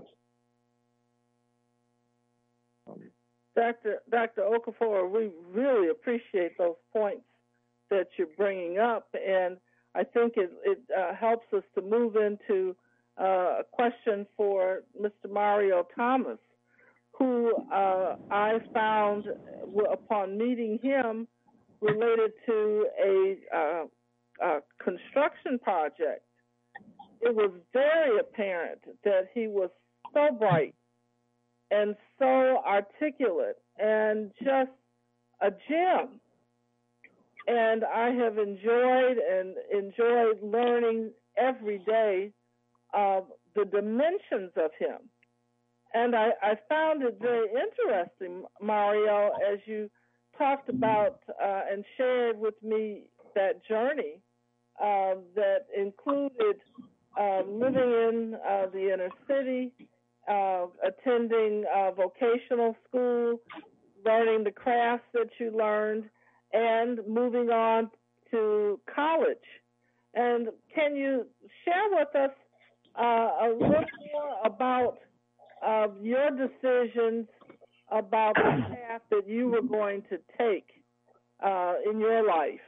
Doctor Doctor Okafor, we really appreciate those points that you're bringing up, and I think it, it uh, helps us to move into uh, a question for Mister Mario Thomas, who uh, I found upon meeting him related to a, uh, a construction project. It was very apparent that he was so bright and so articulate and just a gem. And I have enjoyed and enjoyed learning every day of the dimensions of him. And I, I found it very interesting, Mario, as you talked about uh, and shared with me that journey uh, that included uh, living in uh, the inner city, uh, attending uh, vocational school, learning the crafts that you learned, and moving on to college. And can you share with us uh, a little more about uh, your decisions about the path that you were going to take uh, in your life?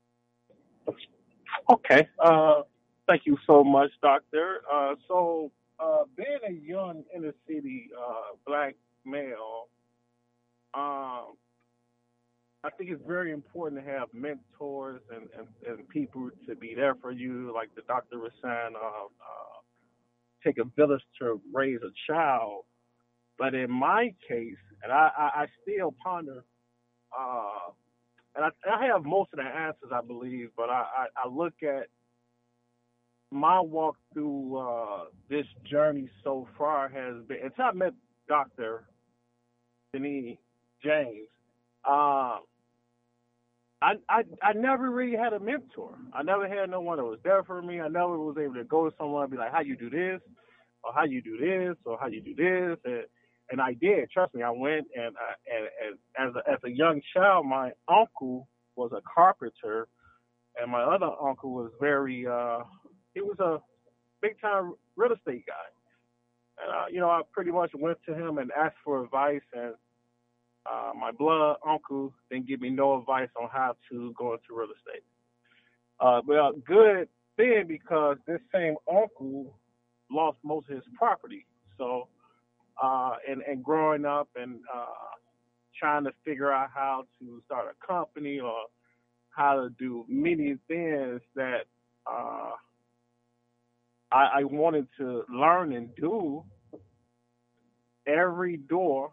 Okay. Uh, thank you so much, Doctor. Uh, so, uh, being a young inner city uh, black male, um, I think it's very important to have mentors and, and, and people to be there for you, like the doctor was saying, uh, uh, take a village to raise a child. But in my case, and I, I, I still ponder, uh, and I, I have most of the answers, I believe, but I, I, I look at my walk through uh, this journey so far has been, until I met Doctor Denise James, uh, I, I I never really had a mentor. I never had no one that was there for me. I never was able to go to someone and be like, how you do this, or how you do this, or how you do this, and and I did. Trust me, I went and I, and, and as a, as a young child, my uncle was a carpenter, and my other uncle was very uh, he was a big time real estate guy, and uh, you know I pretty much went to him and asked for advice, and uh, my blood uncle didn't give me no advice on how to go into real estate. Uh, well, good thing because this same uncle lost most of his property, so. Uh, and, and growing up and uh, trying to figure out how to start a company or how to do many things that uh, I, I wanted to learn and do, every door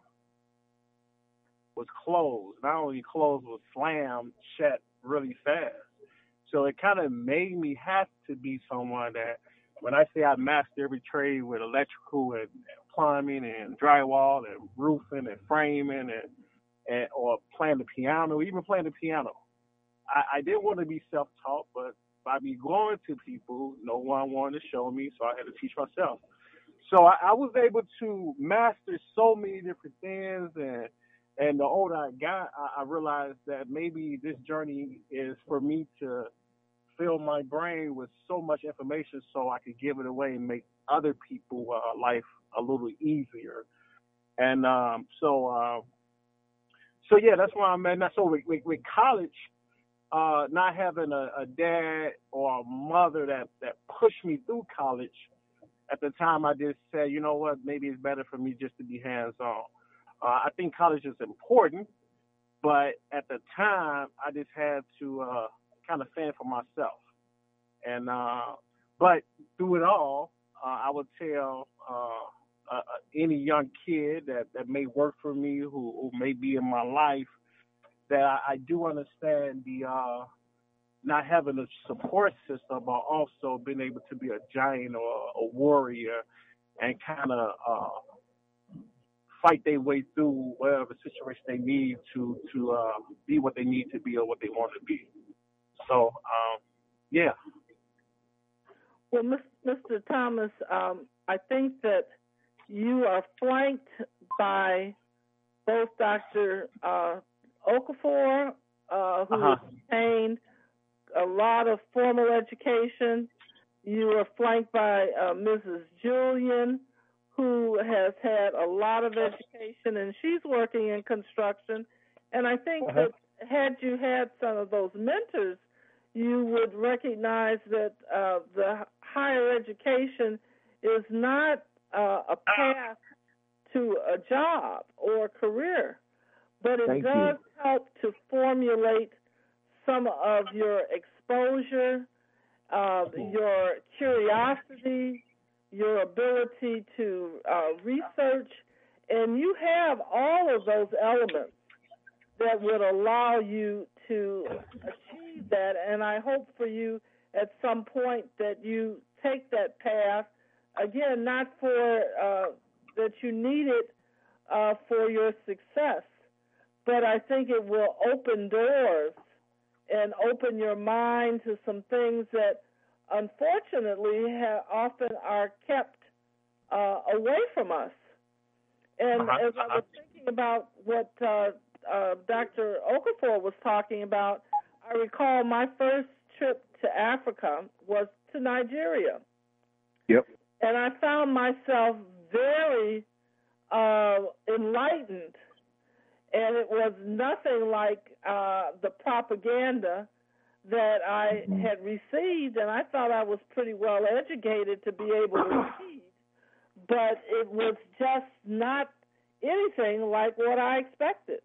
was closed. Not only closed, was slammed shut really fast. So it kind of made me have to be someone that, when I say I mastered every trade with electrical and plumbing and drywall and roofing and framing and, and or playing the piano, even playing the piano. I, I didn't want to be self-taught, but by me going to people, no one wanted to show me, so I had to teach myself. So I, I was able to master so many different things, and and the older I got, I, I realized that maybe this journey is for me to fill my brain with so much information so I could give it away and make other people's uh, life a little easier. And um, so, uh, so yeah, that's why I'm at. So with, with, with college, uh, not having a, a dad or a mother that, that pushed me through college, at the time I just said, you know what, maybe it's better for me just to be hands-on. Uh, I think college is important, but at the time I just had to uh, kind of fend for myself. And uh, but through it all, uh, I would tell uh, uh, any young kid that, that may work for me, who, who may be in my life, that I, I do understand the uh, not having a support system, but also being able to be a giant or a warrior and kind of uh, fight their way through whatever situation they need to to uh, be what they need to be or what they want to be. So, um, yeah. Well, Mister Thomas, um, I think that you are flanked by both Doctor Uh, Okafor, uh, who uh-huh. obtained a lot of formal education. You are flanked by uh, Missus Julian, who has had a lot of education, and she's working in construction. And I think uh-huh. that had you had some of those mentors, you would recognize that uh, the higher education is not uh, a path to a job or a career, but it Thank does you. help to formulate some of your exposure, uh, your curiosity, your ability to uh, research, And you have all of those elements that would allow you to achieve that. And I hope for you at some point that you take that path. Again, not for uh, that you need it uh, for your success, but I think it will open doors and open your mind to some things that unfortunately have, often are kept uh, away from us. And as I was thinking about what uh, uh, Doctor Okafor was talking about, I recall my first trip to Africa was to Nigeria. Yep. And I found myself very uh, enlightened, and it was nothing like uh, the propaganda that I had received, and I thought I was pretty well educated to be able to read, but it was just not anything like what I expected.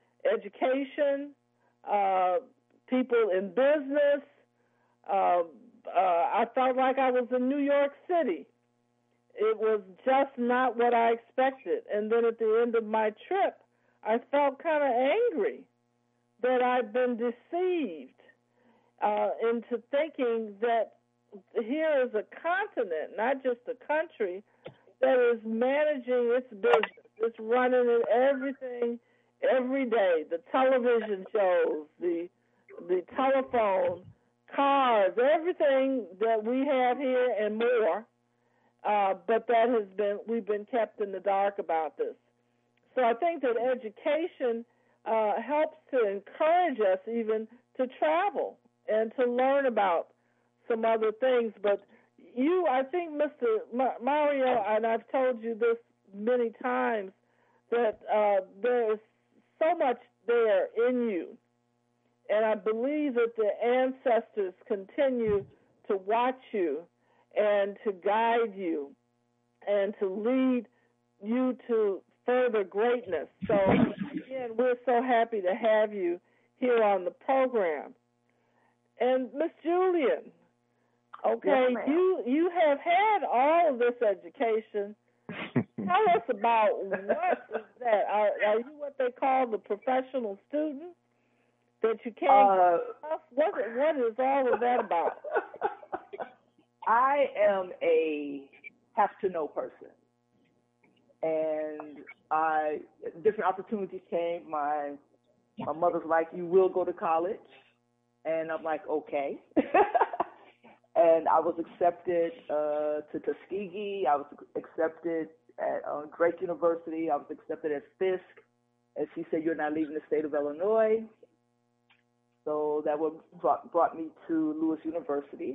Education, uh, people in business, uh, uh, I felt like I was in New York City. It was just not what I expected. And then at the end of my trip, I felt kind of angry that I'd been deceived uh, into thinking that here is a continent, not just a country, that is managing its business. It's running it everything every day, the television shows, the the telephone, cars, everything that we have here and more. Uh, but that has been, we've been kept in the dark about this. So I think that education uh, helps to encourage us even to travel and to learn about some other things. But you, I think, Mister Ma- Mario, and I've told you this many times, that uh, there is so much there in you. And I believe that the ancestors continue to watch you and to guide you and to lead you to further greatness. So, again, we're so happy to have you here on the program. And Miss Julian, okay, yes, you, you have had all of this education. Tell us about what is that? Are, are you what they call the professional student that you can't uh, get off? What, what is all of that about? I am a have-to-know person. And I different opportunities came. My my mother's like, you will go to college. And I'm like, okay. And I was accepted uh, to Tuskegee. I was accepted at uh, Drake University. I was accepted at Fisk. And she said, you're not leaving the state of Illinois. So that would brought, brought me to Lewis University.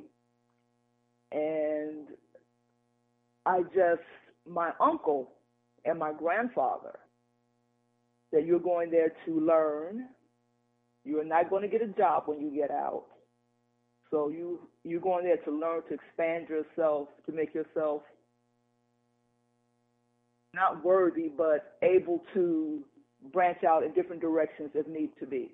And I just, my uncle and my grandfather said, you're going there to learn. You're not going to get a job when you get out. So you, you're going there to learn, to expand yourself, to make yourself not worthy, but able to branch out in different directions if need to be.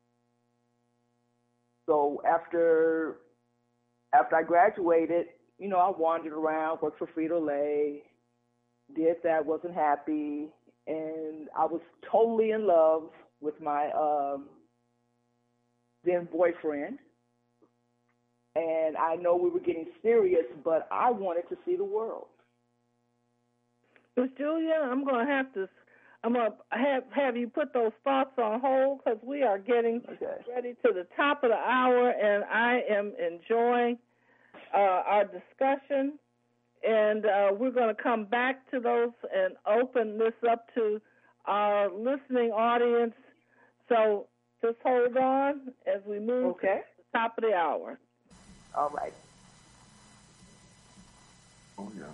So after after I graduated, you know, I wandered around, worked for Frito-Lay, did that, wasn't happy, and I was totally in love with my um, then boyfriend. And I know we were getting serious, but I wanted to see the world. Miss Julia, I'm going to have to, I'm going to have, have you put those thoughts on hold because we are getting okay. ready to the top of the hour, and I am enjoying uh, our discussion. And uh, we're going to come back to those and open this up to our listening audience. So just hold on as we move okay. to the top of the hour. All right. Oh, yeah.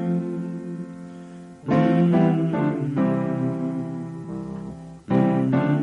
Mm-hmm.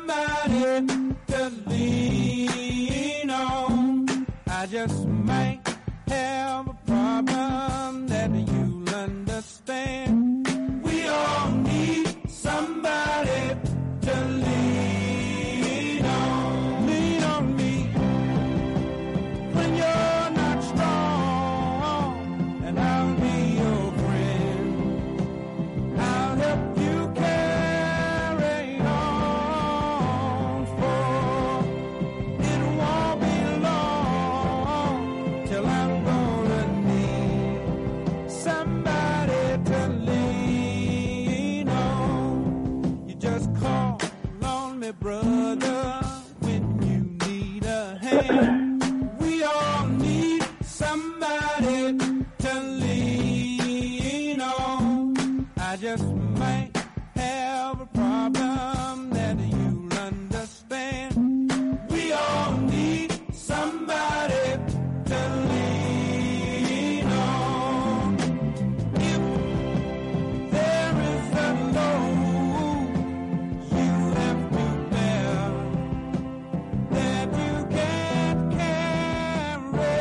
somebody to lean on. I just might have a problem that you'll understand. We all need somebody to lean on. Lean on me when you're not strong, and I'll be your friend. I'll help you carry on, for it won't be long till I'm gonna need somebody to lean on. You just call on me, brother, when you need a hand. We all need somebody to lean on. I just might have a problem that you'll understand. We all need somebody to lean on. If there is a load you have to bear that you can't carry,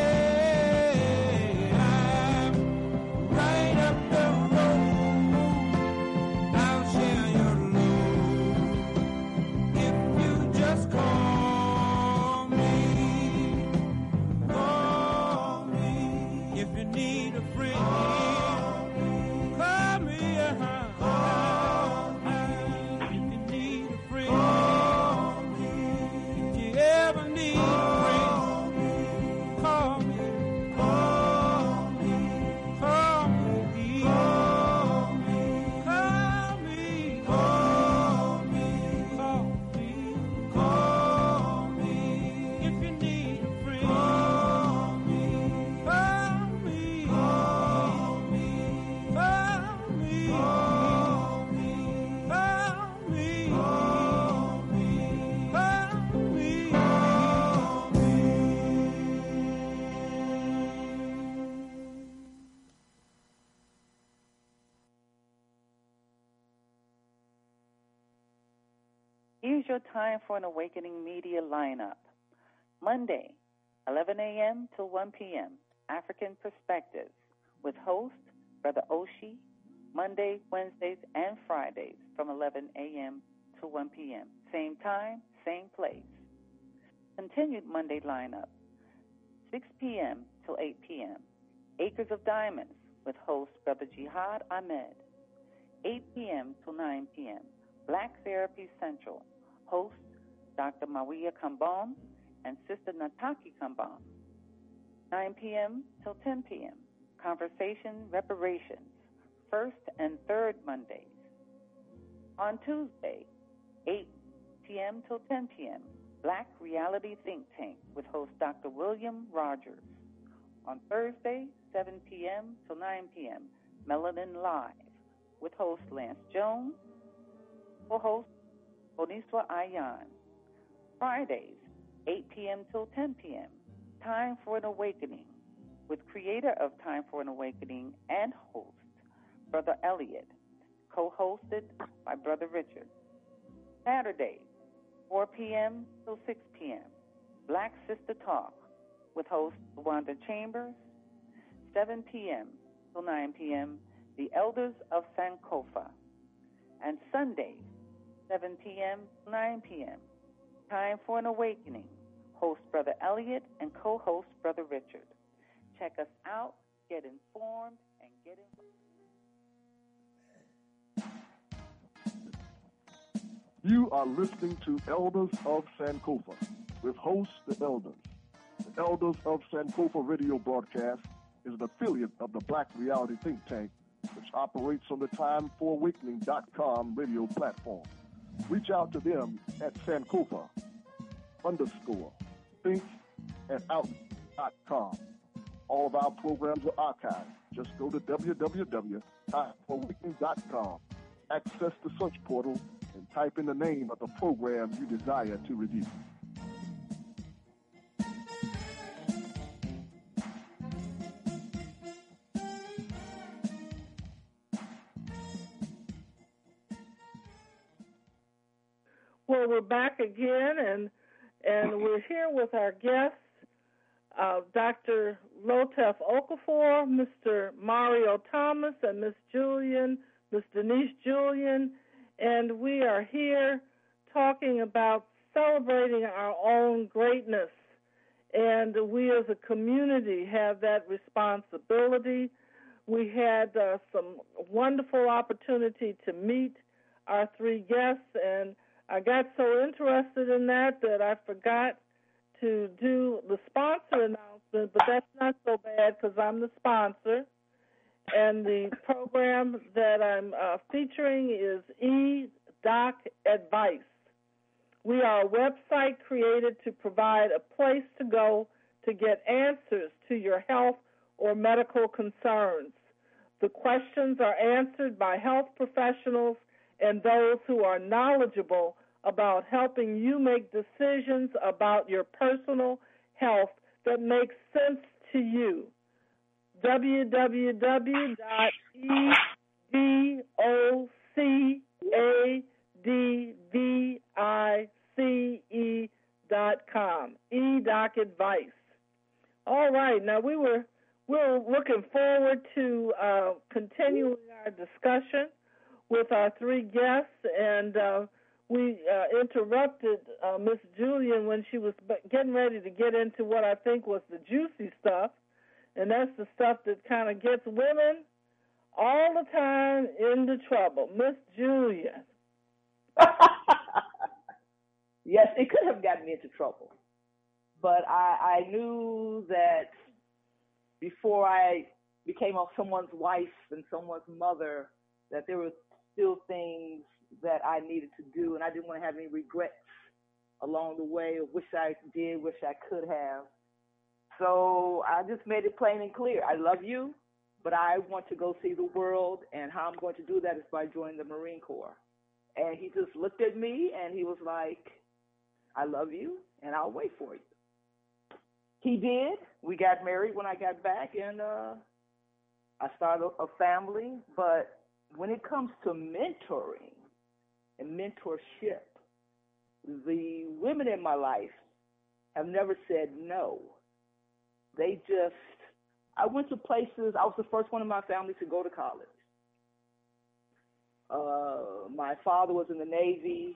I'm right up the road. I'll share your load if you just call me. Call me if you need a friend. Call me, uh-huh. If you need a friend. If you ever need a friend, call me. Call me. Call me. Call me. Call me. Call me. Call me. Call me. If you need a friend, call me. Call me. Call me. Call me. Call me. Call me. Call me. Call me. Here's your Time for an Awakening media lineup. Monday, eleven a.m. to one p.m., African Perspectives, with host Brother Oshi, Monday, Wednesdays, and Fridays from eleven a.m. to one p.m. Same time, same place. Continued Monday lineup, six p.m. till eight p.m., Acres of Diamonds, with host Brother Jihad Ahmed, eight p.m. till nine p.m., Black Therapy Central, host Doctor Maria Kambon and Sister Nataki Kambon, nine p.m. till ten p.m., Conversation Reparations, first and third Mondays. On Tuesday, eight p.m. till ten p.m., Black Reality Think Tank with host Doctor William Rogers. On Thursday, seven p.m. till nine p.m., Melanin Live with host Lance Jones, co-host Oniswa Ayan. Fridays, eight p.m. till ten p.m., Time for an Awakening with creator of Time for an Awakening and host Brother Elliot, co-hosted by Brother Richard. Saturdays, four p.m. till six p.m., Black Sister Talk with host Wanda Chambers. seven p.m. till nine p.m., The Elders of Sankofa. And Sundays, seven p.m. till nine p.m., Time for an Awakening, host Brother Elliot and co-host Brother Richard. Check us out, get informed, and get involved. You are listening to Elders of Sankofa with host The Elders. The Elders of Sankofa radio broadcast is an affiliate of the Black Reality Think Tank, which operates on the time for awakening dot com radio platform. Reach out to them at Sankofa underscore think and out dot com. All of our programs are archived. Just go to w w w dot time for awakening dot com, access the search portal, and type in the name of the program you desire to review. Well, we're back again, and and we're here with our guests, uh, Doctor Lotef Okafor, Mister Mario Thomas, and Miss Julian, Miss Denise Julian, and we are here talking about celebrating our own greatness. And we as a community have that responsibility. We had uh, some wonderful opportunity to meet our three guests, and I got so interested in that that I forgot to do the sponsor announcement, but that's not so bad because I'm the sponsor. And the program that I'm uh, featuring is eDoc Advice. We are a website created to provide a place to go to get answers to your health or medical concerns. The questions are answered by health professionals and those who are knowledgeable about helping you make decisions about your personal health that make sense to you. w w w dot e d o c a d v i c e dot com. eDoc Advice. All right, now we were we're looking forward to uh, continuing our discussion with our three guests, and uh, we uh, interrupted uh, Miss Julian when she was getting ready to get into what I think was the juicy stuff, and that's the stuff that kind of gets women all the time into trouble. Miss Julian. Yes, it could have gotten me into trouble, but I, I knew that before I became someone's wife and someone's mother, that there were still things that I needed to do, and I didn't want to have any regrets along the way of wish I did, wish I could have. So I just made it plain and clear. I love you, but I want to go see the world, and how I'm going to do that is by joining the Marine Corps. And he just looked at me, and he was like, I love you, and I'll wait for you. He did. We got married when I got back, and uh, I started a family. But when it comes to mentoring and mentorship, the women in my life have never said no. They just, I went to places, I was the first one in my family to go to college. Uh, my father was in the Navy.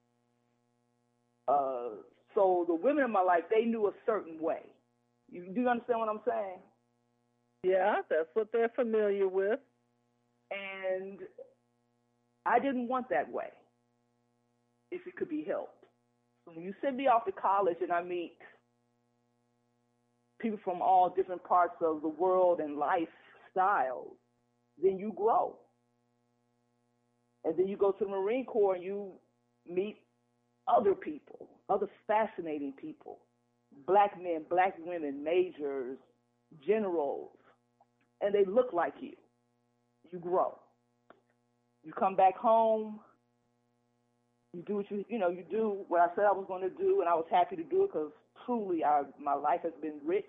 Uh, so the women in my life, they knew a certain way. You, do you understand what I'm saying? Yeah, that's what they're familiar with. And I didn't want that way, if it could be helped. So when you send me off to college and I meet people from all different parts of the world and lifestyles, then you grow. And then you go to the Marine Corps and you meet other people, other fascinating people, black men, black women, majors, generals, and they look like you. You grow. You come back home, you do what you, you know, you do what I said I was going to do, and I was happy to do it because truly I, my life has been rich.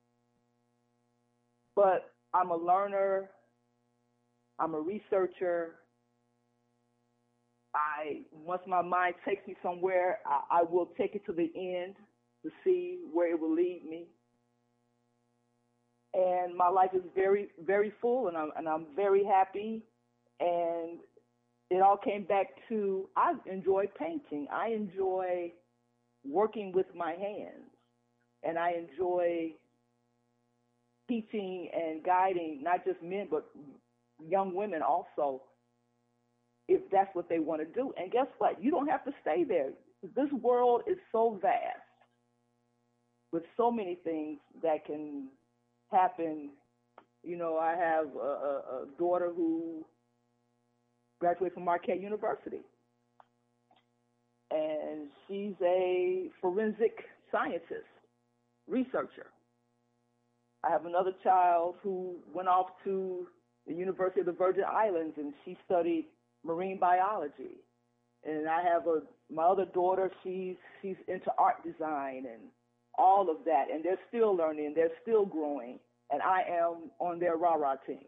But I'm a learner. I'm a researcher. I, once my mind takes me somewhere, I, I will take it to the end to see where it will lead me. And my life is very, very full, and I'm, and I'm very happy. And it all came back to, I enjoy painting. I enjoy working with my hands. And I enjoy teaching and guiding not just men, but young women also, if that's what they want to do. And guess what? You don't have to stay there. This world is so vast with so many things that can happen. You know, I have a, a, a daughter who graduated from Marquette University, and she's a forensic scientist, researcher. I have another child who went off to the University of the Virgin Islands, and she studied marine biology. And I have a my other daughter, she's she's into art design and all of that, and they're still learning, they're still growing, and I am on their rah-rah team.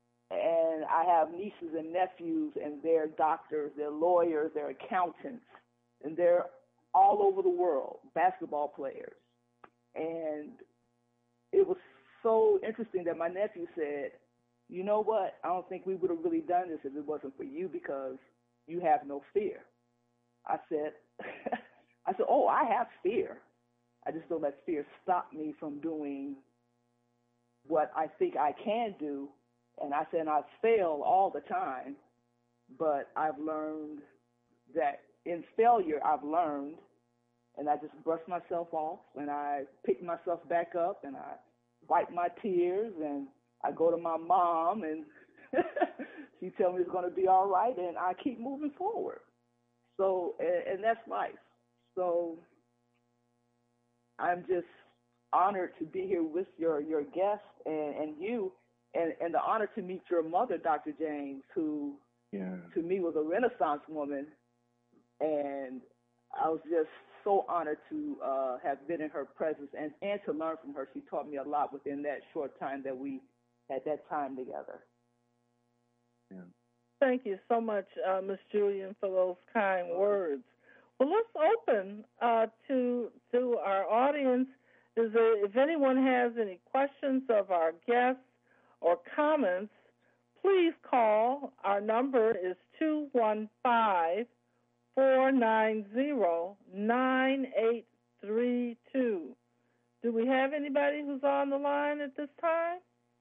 And I have nieces and nephews, and they're doctors, they're lawyers, they're accountants, and they're all over the world, basketball players. And it was so interesting that my nephew said, you know what, I don't think we would have really done this if it wasn't for you because you have no fear. I said, I said, oh, I have fear. I just don't let fear stop me from doing what I think I can do. And I said, and I fail all the time, but I've learned that in failure, I've learned, and I just brush myself off, and I pick myself back up, and I wipe my tears, and I go to my mom, and she tells me it's going to be all right, and I keep moving forward. So, and, and that's life. So I'm just honored to be here with your, your guest and, and you, and, and the honor to meet your mother, Doctor James, who yeah. to me was a Renaissance woman. And I was just so honored to uh, have been in her presence and, and to learn from her. She taught me a lot within that short time that we had that time together. Yeah. Thank you so much, uh, Miz Julian, for those kind words. Well, let's open uh, to to our audience. Is there, if anyone has any questions of our guests or comments, please call. Our number is two one five, four nine zero, nine eight three two. Do we have anybody who's on the line at this time?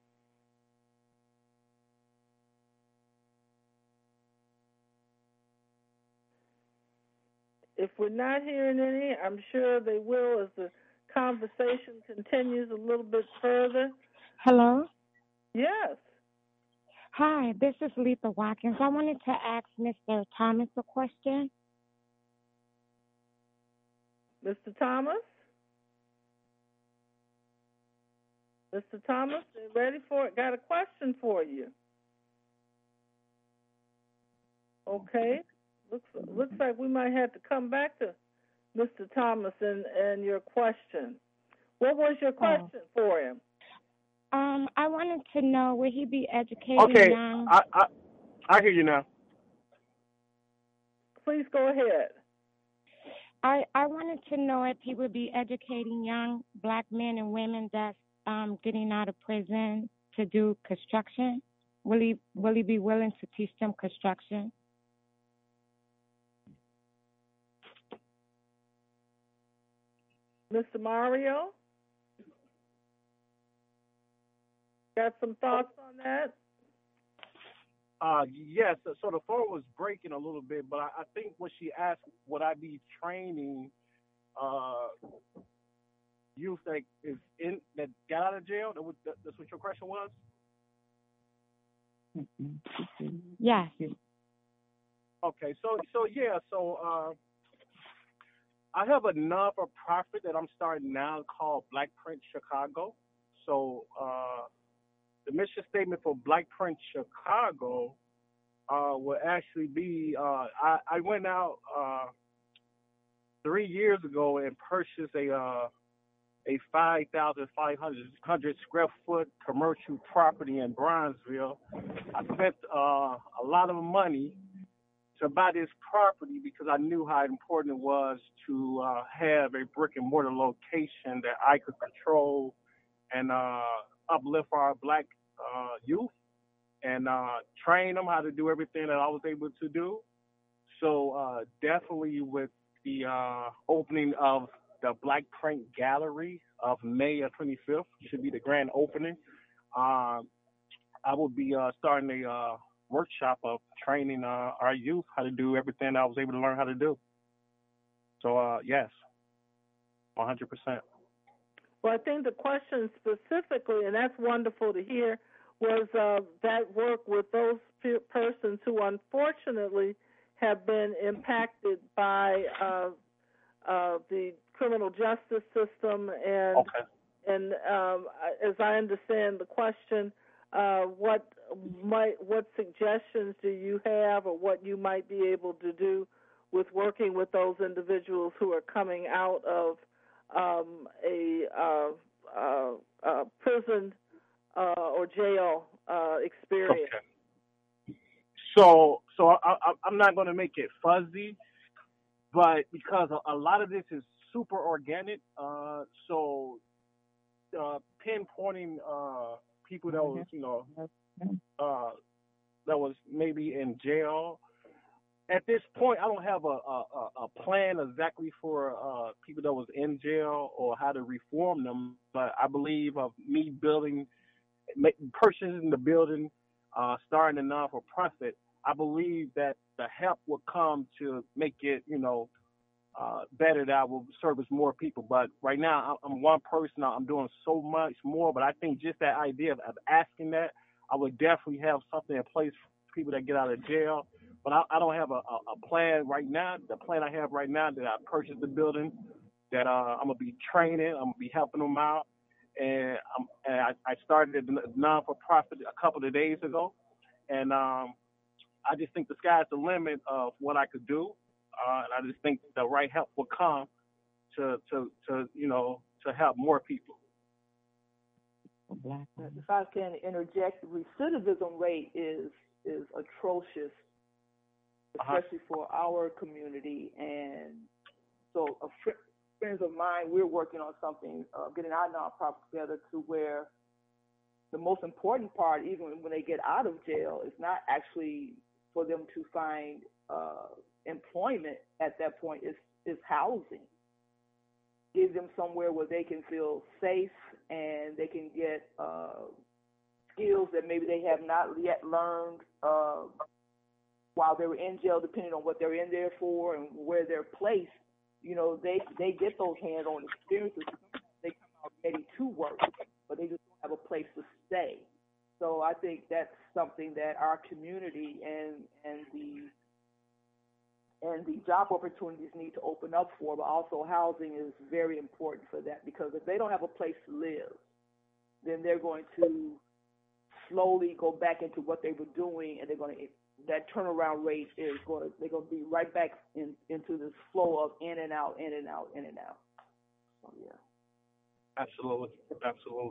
If we're not hearing any, I'm sure they will as the conversation continues a little bit further. Hello? Yes. Hi, this is Letha Watkins. I wanted to ask Mister Thomas a question. Mister Thomas? Mister Thomas, you ready for it? Got a question for you. Okay. Looks looks like we might have to come back to Mister Thomas and, and your question. What was your question oh. for him? Um, I wanted to know, will he be educating okay, young? I, I I hear you now. Please go ahead. I I wanted to know if he would be educating young black men and women that's um, getting out of prison to do construction. Will he will he be willing to teach them construction? Mister Mario, got some thoughts on that? Uh, yes, so the phone was breaking a little bit, but I, I think what she asked, would I be training uh, youth that is in that got out of jail? That was, that, that's what your question was? Yes. Okay, so so yeah, so uh, I have a non-for-profit that I'm starting now called Black Print Chicago. So uh, the mission statement for Black Print Chicago uh, will actually be, uh, I, I went out uh, three years ago and purchased a uh, a five thousand five hundred square foot commercial property in Bronzeville. I spent uh, a lot of money to buy this property because I knew how important it was to uh, have a brick and mortar location that I could control and uh, uplift our black uh, youth and uh, train them how to do everything that I was able to do. So uh, definitely with the uh, opening of the Black Print Gallery of May twenty-fifth, should be the grand opening, uh, I will be uh, starting a uh, workshop of training uh, our youth how to do everything I was able to learn how to do. So, uh, yes, one hundred percent. Well, I think the question specifically, and that's wonderful to hear, was uh, that work with those pe- persons who unfortunately have been impacted by uh, uh, the criminal justice system. And, okay. and um, as I understand the question, uh, what might, what suggestions do you have or what you might be able to do with working with those individuals who are coming out of um, a uh, uh, uh, prison uh, or jail uh, experience? Okay. So, so I, I, I'm not going to make it fuzzy, but because a, a lot of this is super organic, uh, so uh, pinpointing uh, people that was, you know, uh, that was maybe in jail. At this point, I don't have a, a, a a plan exactly for uh, people that was in jail or how to reform them, but I believe of me building, ma- purchasing the building, uh, starting a non-for-profit, I believe that the help will come to make it, you know, uh, better, that I will service more people. But right now, I'm I'm one person. I'm doing so much more, but I think just that idea of, of asking that, I would definitely have something in place for people that get out of jail. But I, I don't have a, a, a plan right now. The plan I have right now that I purchased the building, that uh, I'm gonna be training, I'm gonna be helping them out, and, I'm, and I, I started a non-for-profit a couple of days ago, and um, I just think the sky's the limit of what I could do, uh, and I just think the right help will come to to to you know to help more people. If I can interject, the recidivism rate is is atrocious, especially uh-huh. for our community. And so, a fr- friends of mine, we're working on something, uh, getting our nonprofit together to where the most important part, even when they get out of jail, is not actually for them to find uh, employment at that point. Is is housing. Give them somewhere where they can feel safe and they can get uh, skills that maybe they have not yet learned uh, while they were in jail, depending on what they're in there for and where they're placed. You know, they, they get those hands-on experiences. They come out ready to work, but they just don't have a place to stay. So I think that's something that our community and and the and the job opportunities need to open up for, but also housing is very important for that, because if they don't have a place to live, then they're going to slowly go back into what they were doing, and they're going to, that turnaround rate is going to, they're going to be right back in, into this flow of in and out, in and out, in and out. So, yeah. Absolutely. Absolutely.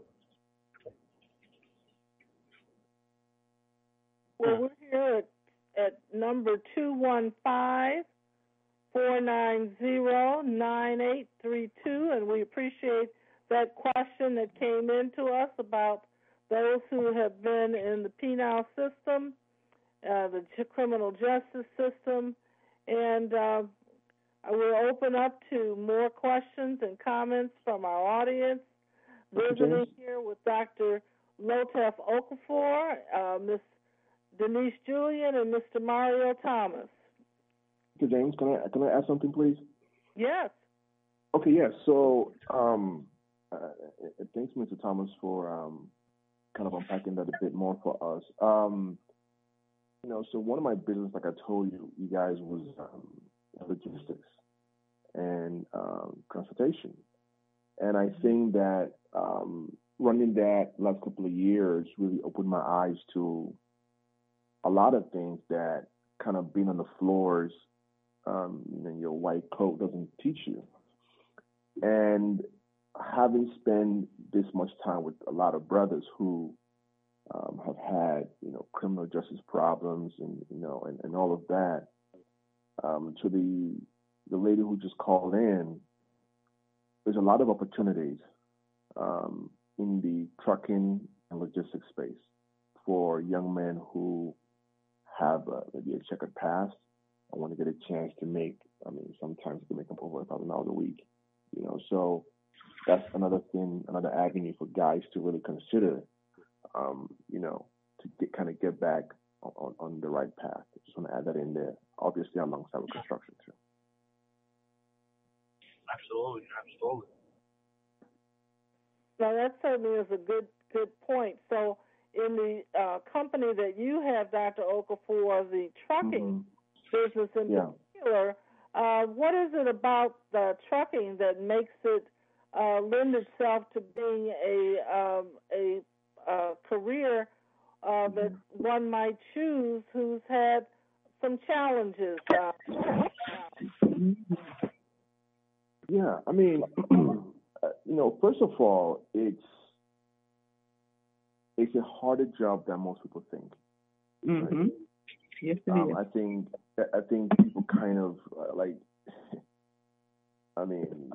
Well, we're here at at number two one five, four nine zero, nine eight three two, and we appreciate that question that came in to us about those who have been in the penal system, uh, the criminal justice system, and uh, we'll open up to more questions and comments from our audience. Visiting here with Doctor Lotef Okafor, uh, Miz Denise Julian, and Mister Mario Thomas. Mister James, can I can I ask something, please? Yes. Okay, yes. So, um, uh, thanks, Mister Thomas, for um, kind of unpacking that a bit more for us. Um, you know, so one of my business, like I told you, you guys was um, logistics and um, transportation, and I think that um, running that last couple of years really opened my eyes to a lot of things that kind of being on the floors, um, and your white coat doesn't teach you. And having spent this much time with a lot of brothers who um, have had, you know, criminal justice problems and, you know, and, and all of that, um, to the the lady who just called in, there's a lot of opportunities um, in the trucking and logistics space for young men who have uh, maybe a checkered past. I want to get a chance to make, I mean, sometimes you can make up over a thousand dollars a week, you know, so that's another thing, another avenue for guys to really consider, um, you know, to get, kind of get back on, on, on the right path. I just want to add that in there, obviously alongside with construction too. Absolutely, absolutely. Now that certainly is a good good point. So in the uh, company that you have, Doctor Okafor, the trucking mm-hmm. business in yeah. particular, uh, what is it about the trucking that makes it uh, lend itself to being a um, a uh, career uh, mm-hmm. that one might choose who's had some challenges? Uh, yeah, I mean, you know, first of all, it's it's a harder job than most people think. Mm-hmm. Right? Yes, it um, is. I think I think people kind of uh, like I mean,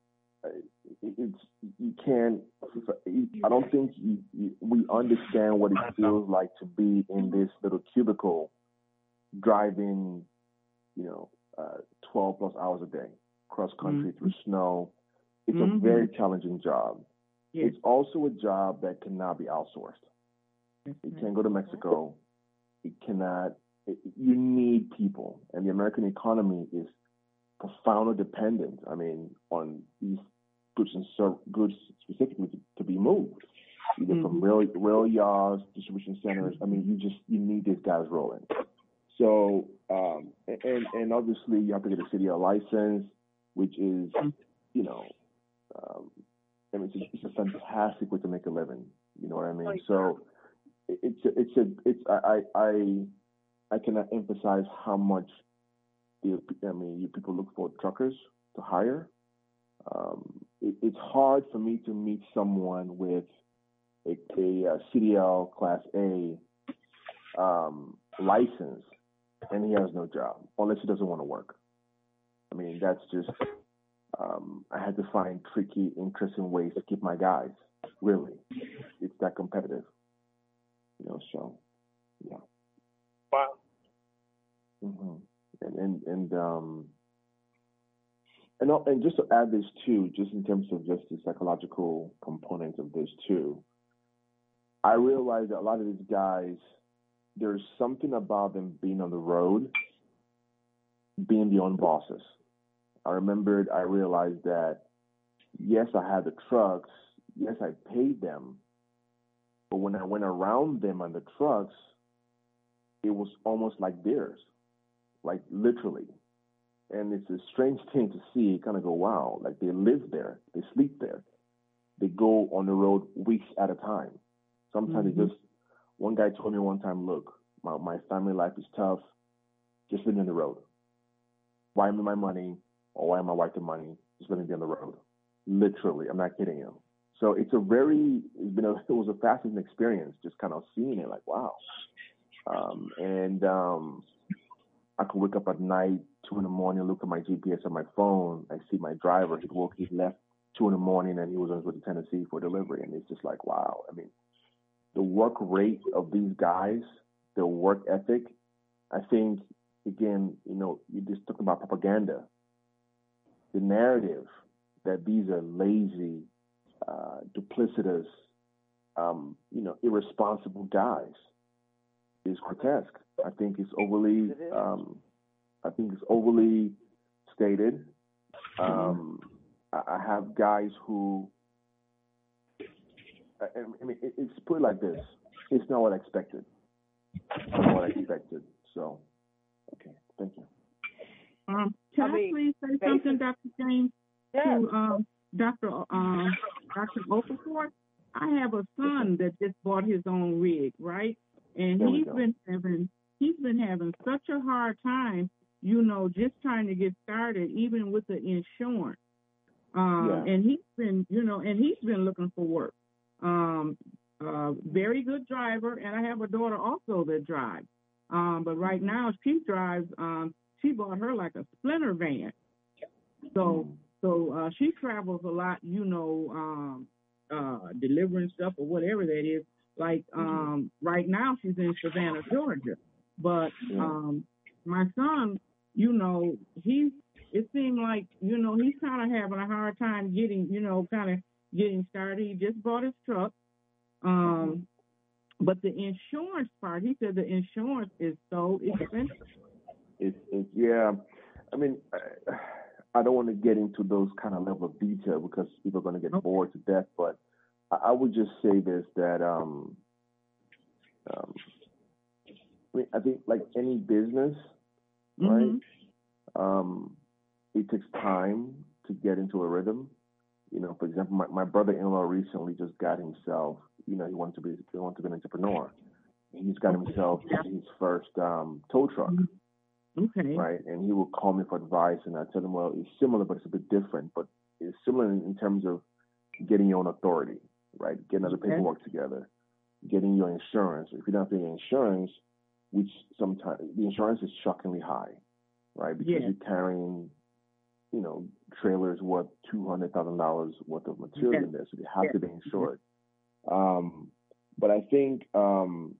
it's you can't. I don't think you, you, we understand what it feels like to be in this little cubicle, driving, you know, uh, twelve plus hours a day cross country mm-hmm. through snow. It's mm-hmm. a very challenging job. Yes. It's also a job that cannot be outsourced. Mm-hmm. It can't go to Mexico. It cannot. It, you need people, and the American economy is profoundly dependent. I mean, on these goods and ser- goods specifically to, to be moved, either mm-hmm. from rail rail yards, distribution centers. I mean, you just you need these guys rolling. So, um, and and obviously you have to get a C D L license, which is, you know, um, I mean, it's a, it's a fantastic way to make a living. You know what I mean? So, it's a, it's a it's I I I cannot emphasize how much the I mean you people look for truckers to hire. Um, it, it's hard for me to meet someone with a, a, a C D L Class A um, license and he has no job, unless he doesn't want to work. I mean, that's just, um, I had to find tricky, interesting ways to keep my guys, really. It's that competitive, you know, so, yeah. Wow. Mm-hmm. And, and, and, um, and, and just to add this too, just in terms of just the psychological component of this too, I realized that a lot of these guys, there's something about them being on the road, being their own bosses. I remembered, I realized that, yes, I had the trucks, yes, I paid them, but when I went around them on the trucks, it was almost like theirs, like literally. And it's a strange thing to see, kind of go, wow, like they live there, they sleep there. They go on the road weeks at a time. Sometimes mm-hmm. they just, one guy told me one time, look, my, my family life is tough, just living on the road. Why am I my money, or why am I wife the money, just let me be on the road. Literally, I'm not kidding you. So it's a very, it's been a, it was a fascinating experience, just kind of seeing it, like, wow. Um, and um, I could wake up at night, two in the morning, look at my G P S on my phone, I see my driver, he woke, he left two in the morning, and he was on his way to Tennessee for delivery, and it's just like, wow. I mean, the work rate of these guys, their work ethic, I think, again, you know, you just talking about propaganda. The narrative that these are lazy, uh, duplicitous, um, you know, irresponsible guys is grotesque. I think it's overly, um, I think it's overly stated. Um, I, I have guys who, I mean, it's put it like this. It's not what I expected. It's not what I expected. So, okay, thank you. Um, can I, I mean, please say something, Doctor James, yeah. to um, Doctor Um, Doctor Okafor? I have a son that just bought his own rig, right? And there he's been having he's been having such a hard time, you know, just trying to get started, even with the insurance. Um, yeah. And he's been, you know, and he's been looking for work. Um, uh, very good driver, and I have a daughter also that drives. Um, but right now she drives. Um, she bought her like a Sprinter van, so so uh, she travels a lot. You know, um, uh, delivering stuff or whatever that is. Like um, right now she's in Savannah, Georgia. But um, my son, you know, he's. It seemed like you know he's kind of having a hard time getting, you know, kind of. getting started. He just bought his truck. Um, but the insurance part, he said the insurance is so expensive. It's, it's yeah. I mean, I, I don't want to get into those kind of level of detail because people are going to get okay. bored to death. But I, I would just say this, that um, um, I mean, I think like any business, mm-hmm. right? Um, it takes time to get into a rhythm. You know, for example, my, my brother-in-law recently just got himself, you know, he wanted to be he wanted to be an entrepreneur. He's got himself his first um, tow truck. Okay. Right. And he will call me for advice, and I tell him, well, it's similar, but it's a bit different. But it's similar in, in terms of getting your own authority, right? Getting other paperwork okay. together, getting your insurance. If you don't have your insurance, which sometimes the insurance is shockingly high, right? Because yeah. you're carrying you know, trailers worth two hundred thousand dollars worth of material Yes. in there, so they have Yes. to be insured. Um, but I think um,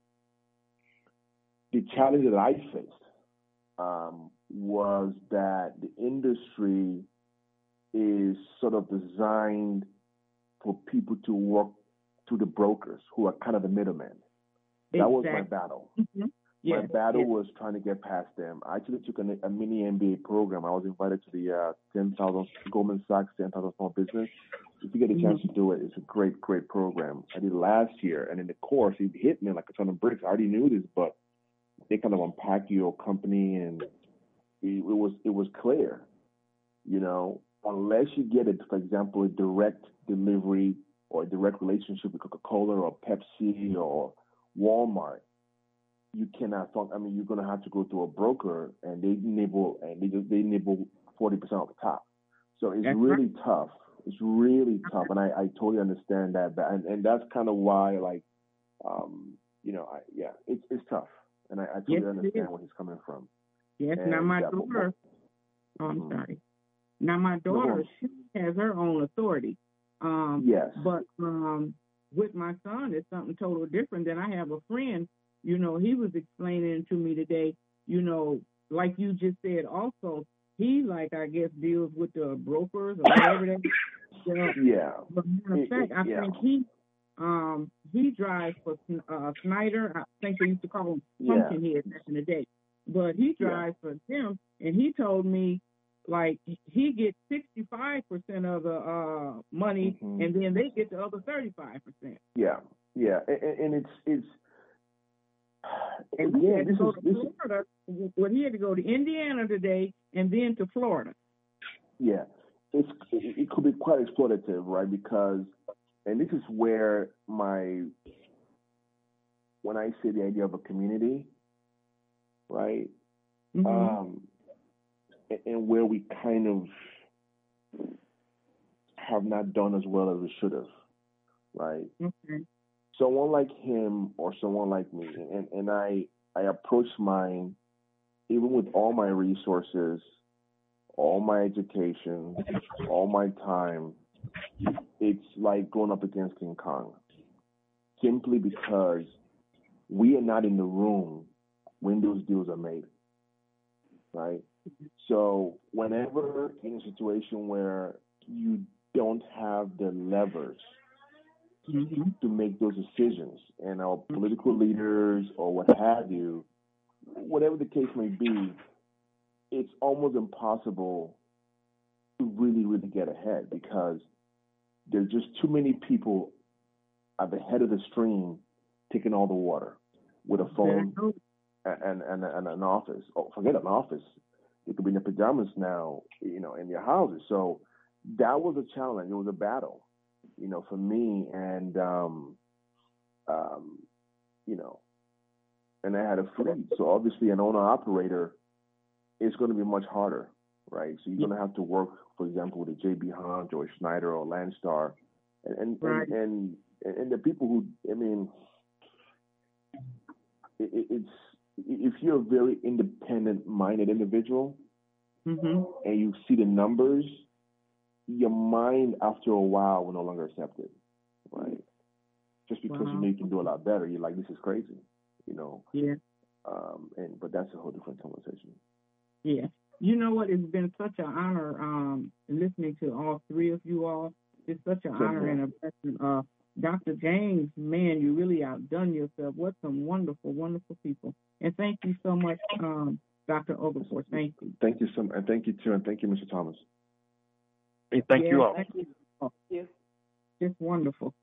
the challenge that I faced um, was that the industry is sort of designed for people to work through the brokers who are kind of the middlemen. That was my Exactly. battle. Mm-hmm. My Yes. battle Yes. was trying to get past them. I actually took a, a mini M B A program. I was invited to the uh, ten thousand Goldman Sachs ten thousand Small Business. If you get a chance Mm-hmm. to do it, it's a great, great program. I did it last year, and in the course, it hit me like a ton of bricks. I already knew this, but they kind of unpack your company, and it, it was it was clear, you know, unless you get it, for example, a direct delivery or a direct relationship with Coca-Cola or Pepsi or Walmart, you cannot talk. I mean, you're gonna have to go through a broker, and they nibble and they just they nibble forty percent off the top. So it's That's really tough. It's really tough, and I, I totally understand that. But and, and that's kind of why, like, um, you know, I, yeah, it's it's tough, and I, I totally Yes, it understand is. where he's coming from. Yes. And Now my that- daughter. Oh, I'm Mhm. sorry. Now my go daughter, on. she has her own authority. Um, Yes. But um, with my son, it's something totally different. Then I have a friend. You know, he was explaining to me today. You know, like you just said, also he like I guess deals with the brokers or whatever they. You know, Yeah. but matter of It- fact, it- I yeah. think he um he drives for uh, Snyder. I think they used to call him Yeah. Pumpkinhead back in the day. But he Yeah. drives for them, and he told me like he gets sixty five percent of the uh money, Mhm. and then they get the other thirty five percent. Yeah, yeah, and, and and it's it's And he again, had to this go is to this is Florida. Well, he had to go to Indiana today, and then to Florida. yeah, it's it, it could be quite exploitative, right? Because, and this is where my when I say the idea of a community, right, Mhm. um, and, and where we kind of have not done as well as we should have, right? Okay. Someone like him or someone like me, and, and I I approach mine even with all my resources, all my education, all my time. It's like going up against King Kong, simply because we are not in the room when those deals are made, right? So whenever in a situation where you don't have the levers Mm-hmm. to make those decisions, and our political leaders or what have you, whatever the case may be, it's almost impossible to really, really get ahead because there's just too many people at the head of the stream taking all the water with a phone and, and, and an office. Oh, forget an office. They could be in their pajamas now, you know, in their houses. So that was a challenge. It was a battle, you know, for me. And, um, um, you know, and I had a fleet. So obviously an owner operator is going to be much harder, right? So you're going to have to work, for example, with a J B Hunt or a Schneider or Landstar. And and, Right. and, and, and the people who, I mean, it, it's, if you're a very independent-minded individual Mm-hmm. and you see the numbers, your mind after a while will no longer accept it, right? Just because you Wow. know you can do a lot better, you're like, this is crazy, you know. Yeah. Um, and but that's a whole different conversation. Yeah. You know what? It's been such an honor um, listening to all three of you all. It's such an Same honor here. and a blessing. Uh, Doctor James, man, you really outdone yourself. What some wonderful, wonderful people. And thank you so much, um, Doctor Okafor. Thank you. Thank you so much, and thank you too, and thank you, Mister Thomas. Hey, thank Yes, you all. Thank you. Oh, it's wonderful.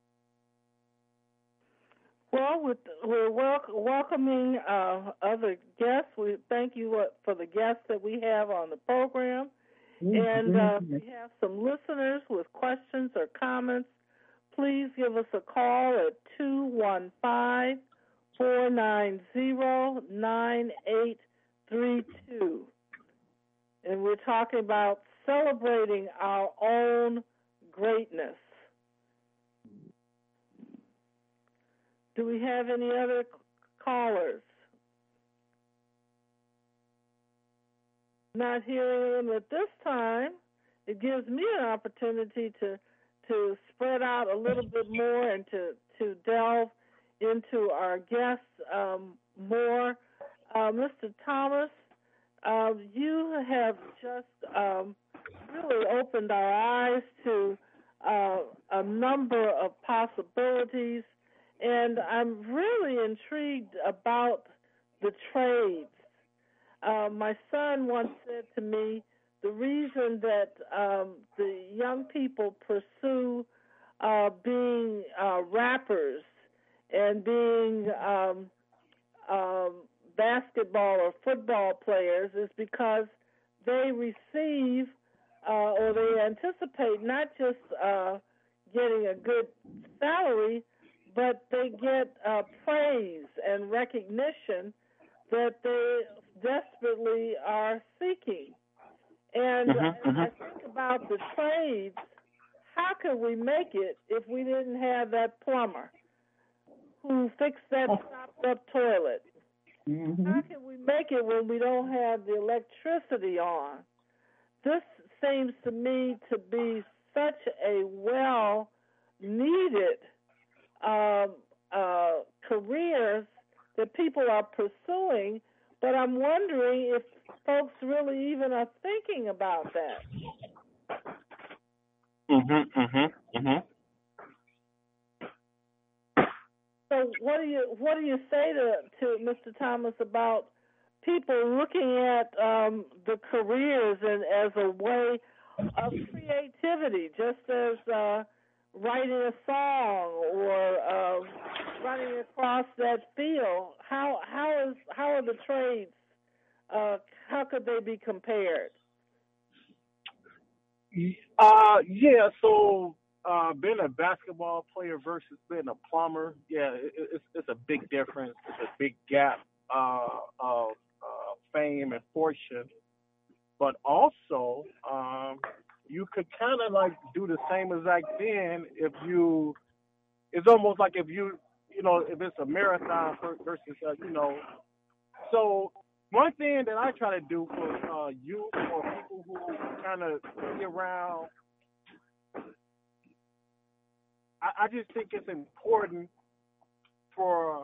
Well, with, we're wel- welcoming uh, other guests. We thank you uh, for the guests that we have on the program. And uh, if you have some listeners with questions or comments, please give us a call at two one five, four nine zero, nine eight three two. And we're talking about celebrating our own greatness. Do we have any other callers? not hearing them at this time, it gives me an opportunity to to spread out a little bit more and to, to delve into our guests um, more. Uh, Mister Thomas, uh, you have just um, really opened our eyes to uh, a number of possibilities, and I'm really intrigued about the trades. Uh, my son once said to me, the reason that um, the young people pursue uh, being uh, rappers and being um, um, basketball or football players is because they receive uh, or they anticipate not just uh, getting a good salary, but they get uh, praise and recognition that they desperately are seeking. And Mm-hmm, as mm-hmm. I think about the trades, how could we make it if we didn't have that plumber who fixed that stopped-up toilet? Mm-hmm. How can we make it when we don't have the electricity on? This seems to me to be such a well-needed um, uh, careers that people are pursuing, but I'm wondering if folks really even are thinking about that. Mm-hmm, mm-hmm, mm-hmm. So what do you what do you say to, to Mister Thomas about people looking at um, the careers and as a way of creativity, just as uh, writing a song or uh, running across that field? How how is how are the trades? Uh, how could they be compared? Uh, yeah. So, uh, being a basketball player versus being a plumber, yeah, it, it's it's a big difference. It's a big gap uh, of uh, fame and fortune. But also, um, you could kind of like do the same exact thing if you. It's almost like if you, you know, if it's a marathon versus, uh, you know. So one thing that I try to do for uh, youth or people who kind of be around, I, I just think it's important for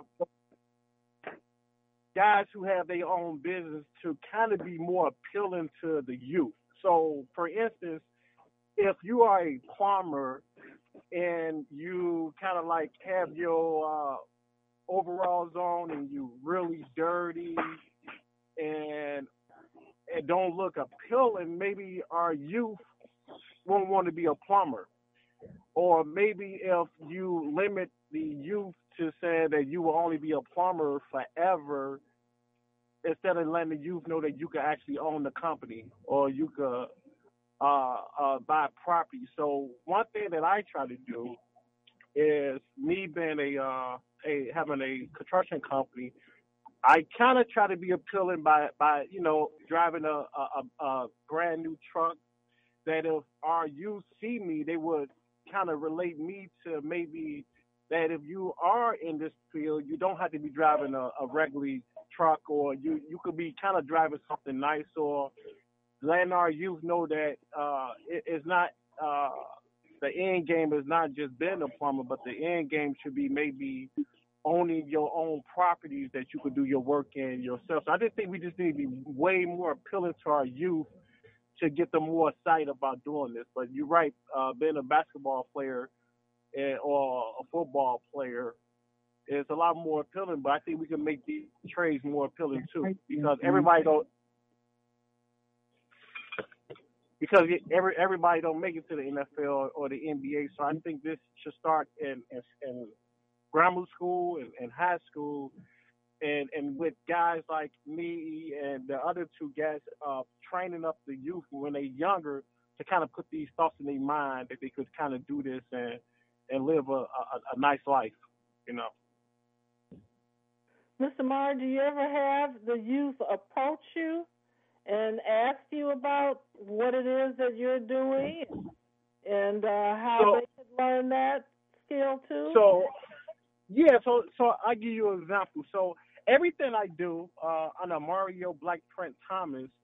guys who have their own business to kind of be more appealing to the youth. So, for instance, if you are a plumber and you kind of like have your uh, overalls on and you really dirty and it don't look appealing, maybe our youth won't want to be a plumber. Or maybe if you limit the youth to saying that you will only be a plumber forever, instead of letting the youth know that you can actually own the company or you could uh, uh, buy property. So one thing that I try to do is me being a, uh, a having a construction company, I kind of try to be appealing by, by you know, driving a, a, a brand new truck that if our youth see me, they would kind of relate me to maybe that if you are in this field, you don't have to be driving a, a regular truck, or you, you could be kind of driving something nice, or letting our youth know that uh, it, it's not uh, the end game is not just being a plumber, but the end game should be maybe owning your own properties that you could do your work in yourself. So I just think we just need to be way more appealing to our youth to get them more excited about doing this. But you're right, uh, being a basketball player and, or a football player is a lot more appealing, but I think we can make these trades more appealing too, because everybody don't because every everybody don't make it to the N F L or, or the N B A. So I think this should start in in, in grammar school and, and high school, and and with guys like me and the other two guys, uh, training up the youth when they're younger to kind of put these thoughts in their mind that they could kind of do this and and live a, a, a nice life, you know. Mister Marr, do you ever have the youth approach you and ask you about what it is that you're doing and uh, how so, they could learn that skill too? So, yeah, so so I give you an example. So everything I do uh, under Mario Black Print Thomas,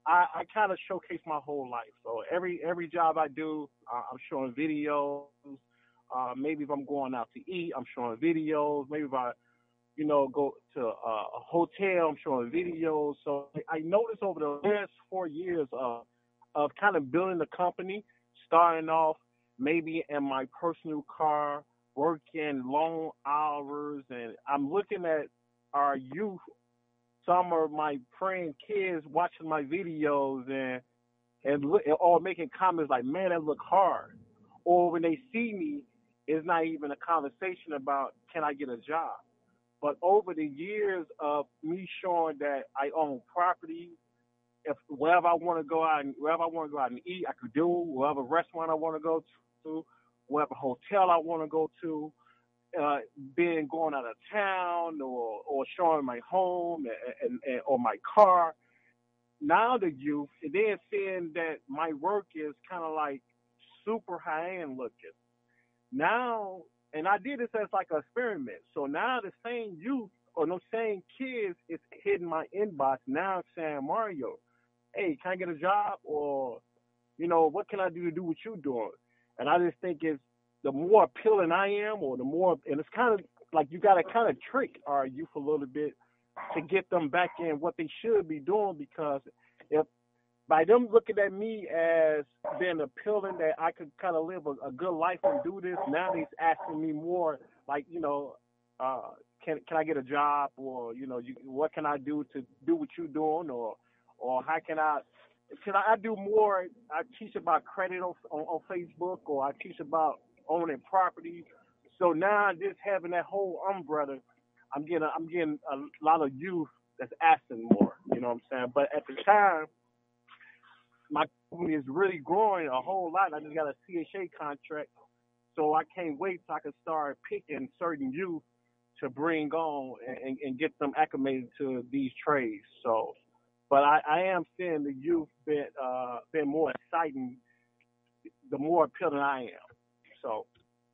I, I kind of showcase my whole life. So every every job I do, uh, I'm showing videos. Uh, maybe if I'm going out to eat, I'm showing videos. Maybe if I, you know, go to a, a hotel, I'm showing videos. So I noticed over the last four years of of kind of building the company, starting off maybe in my personal car, working long hours, and I'm looking at our youth, some of my friend kids watching my videos and and look, or making comments like, "Man, that look hard," or when they see me, it's not even a conversation about can I get a job. But over the years of me showing that I own property, if wherever I want to go out and wherever I want to go out and eat, I could do. Wherever restaurant I want to go to, wherever hotel I want to go to, uh, being going out of town or or showing my home and, and, and or my car. Now the youth, they're seeing that my work is kind of like super high end looking. Now, and I did this as like an experiment. So now the same youth or no same kids is hitting my inbox now saying, Mario, hey, can I get a job? Or, you know, what can I do to do what you're doing? And I just think it's the more appealing I am, or the more, and it's kind of like you got to kind of trick our youth a little bit to get them back in what they should be doing, because if by them looking at me as being appealing that I could kind of live a, a good life and do this, now they're asking me more like, you know, uh, can can I get a job, or, you know, you, what can I do to do what you're doing, or or how can I, can I, I do more, I teach about credit on, on, on Facebook, or I teach about owning property. So now just having that whole umbrella, I'm getting I'm getting a lot of youth that's asking more, you know what I'm saying? But at the time, my company is really growing a whole lot. I just got a C H A contract, so I can't wait till I can start picking certain youth to bring on and, and get them acclimated to these trades. So, but I, I am seeing the youth been uh, been more exciting, the more appealing I am. So.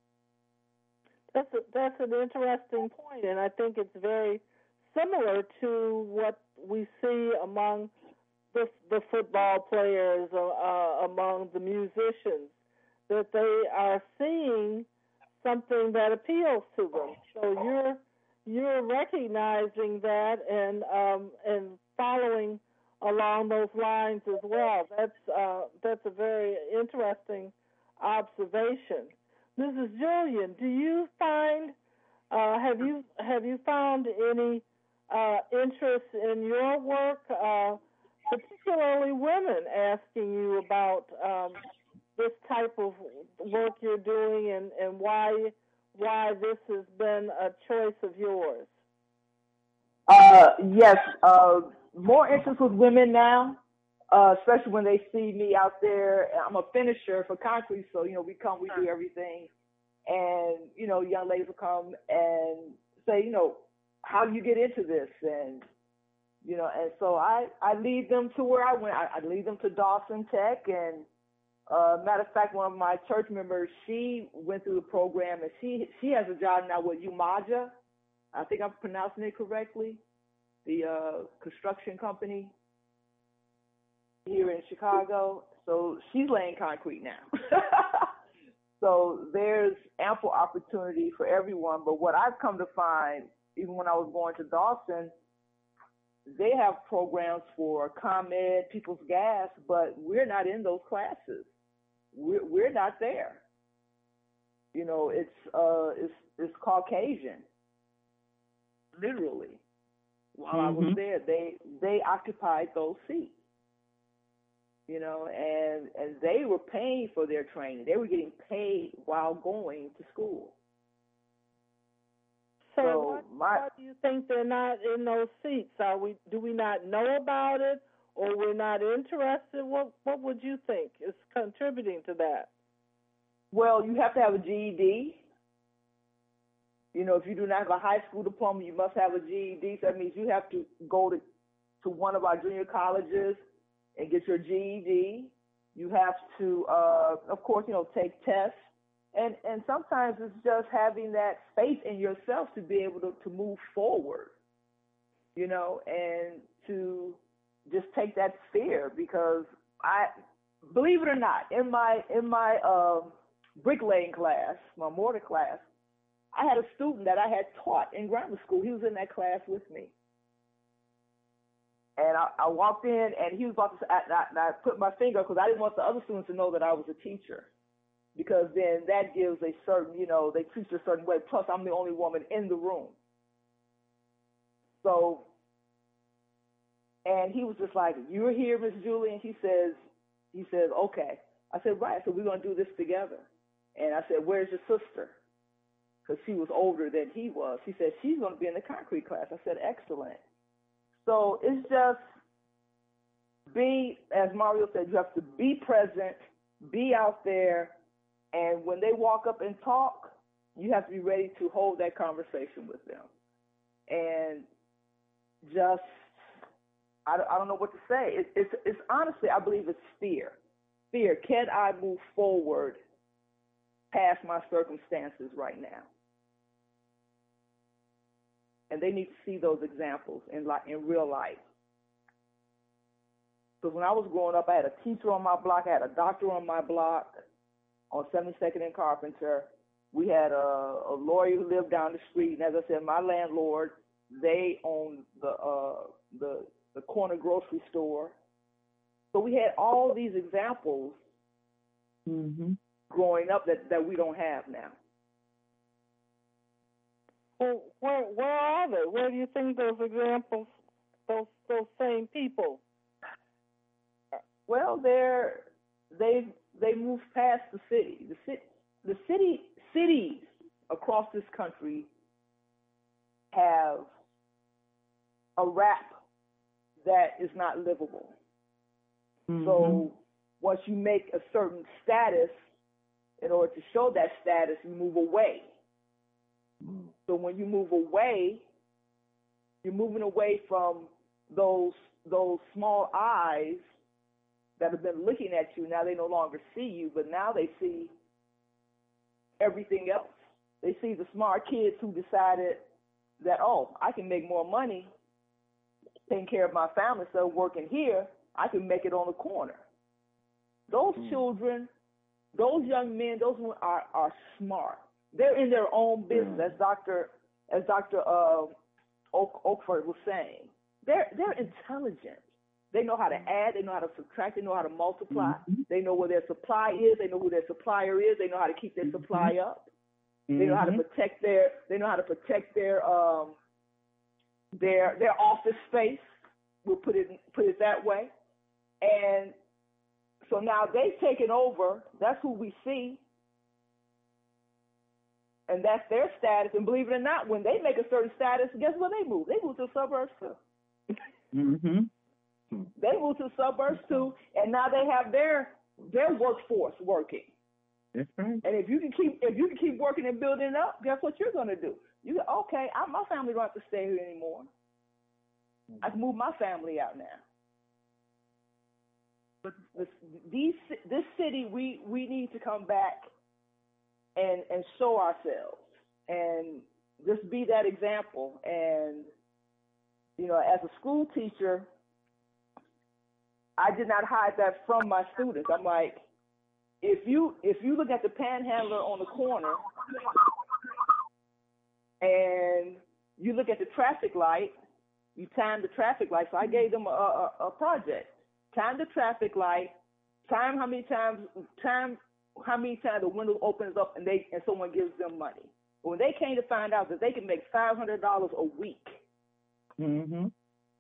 That's a, that's an interesting point, and I think it's very similar to what we see among the the football players, uh, uh, among the musicians, that they are seeing something that appeals to them. So you're you're recognizing that and um, and following along those lines as well. That's uh, that's a very interesting observation. Missus Julian, do you find uh, have you have you found any uh, interest in your work, uh, particularly women asking you about um, this type of work you're doing, and, and why why this has been a choice of yours? Uh, yes, uh, more interest with women now, uh, especially when they see me out there. I'm a finisher for concrete, so, you know, we come, we do everything. And, you know, young ladies will come and say, you know, how do you get into this? And, you know, and so I, I lead them to where I went. I, I lead them to Dawson Tech. And uh, matter of fact, one of my church members, she went through the program, and she, she has a job now with Umaja. I think I'm pronouncing it correctly, the uh, construction company here in Chicago. So she's laying concrete now. So there's ample opportunity for everyone. But what I've come to find, even when I was going to Dawson, they have programs for ComEd, People's Gas, but we're not in those classes. We're, we're not there. You know, it's uh, it's it's Caucasian, literally. While mm-hmm. I was there, they they occupied those seats. You know, and and they were paying for their training. They were getting paid while going to school. So, so what, my, why do you think they're not in those seats? Are we? Do we not know about it, or we're not interested? What What would you think is contributing to that? Well, you have to have a G E D. You know, if you do not have a high school diploma, you must have a G E D. So that means you have to go to to one of our junior colleges and get your G E D. You have to, uh, of course, you know, take tests. And and sometimes it's just having that faith in yourself to be able to, to move forward, you know, and to just take that fear, because I, believe it or not, in my in my um, bricklaying class, my mortar class, I had a student that I had taught in grammar school. He was in that class with me. And I, I walked in, and he was about to say, and I, and I put my finger, because I didn't want the other students to know that I was a teacher, because then that gives a certain, you know, they teach a certain way. Plus, I'm the only woman in the room. So, and he was just like, "You're here, Miss Julie?" And he says, he says, "Okay." I said, "Right." So we're going to do this together. And I said, "Where's your sister?" Because she was older than he was. He said, "She's going to be in the concrete class." I said, "Excellent." So it's just be, as Mario said, you have to be present, be out there, and when they walk up and talk, you have to be ready to hold that conversation with them. And just, I, I don't know what to say. It, it's, it's honestly, I believe it's fear. Fear. Can I move forward past my circumstances right now? And they need to see those examples in like in real life. So when I was growing up, I had a teacher on my block, I had a doctor on my block on seventy-second and Carpenter. We had a, a lawyer who lived down the street, and as I said, my landlord, they owned the uh, the the corner grocery store. So we had all these examples Mm-hmm. growing up that, that we don't have now. Well, where where are they? Where do you think those examples, those those same people? Well, they're they they moved past the city. The city, the city cities across this country have a rap that is not livable. Mm-hmm. So once you make a certain status, in order to show that status, you move away. So when you move away, you're moving away from those those small eyes that have been looking at you. Now they no longer see you, but now they see everything else. They see the smart kids who decided that, oh, I can make more money taking care of my family, so working here, I can make it on the corner. Those mm. children, those young men, those women are, are smart. They're in their own business, mm. as Doctor as Doctor Uh, Oak, Oakford was saying. They're they're intelligent. They know how to add. They know how to subtract. They know how to multiply. Mm-hmm. They know where their supply is. They know who their supplier is. They know how to keep their supply mm-hmm. up. Mm-hmm. They know how to protect their. They know how to protect their um their their office space. We'll put it put it that way. And so now they've taken over. That's who we see. And that's their status. And believe it or not, when they make a certain status, guess where they move? They move to the suburbs too. Mm-hmm. They move to the suburbs too, and now they have their their workforce working. That's right. And if you can keep if you can keep working and building up, guess what you're going to do? You go, okay, I, my family don't have to stay here anymore. I can move my family out now. But this, these this city, we we need to come back and and show ourselves and just be that example. And you know, as a school teacher, I did not hide that from my students. I'm like, if you if you look at the panhandler on the corner and you look at the traffic light, you time the traffic light. So I gave them a, a, a project. Time the traffic light, time how many times time how many times the window opens up and they and someone gives them money. But when they came to find out that they can make five hundred dollars a week. Mm-hmm.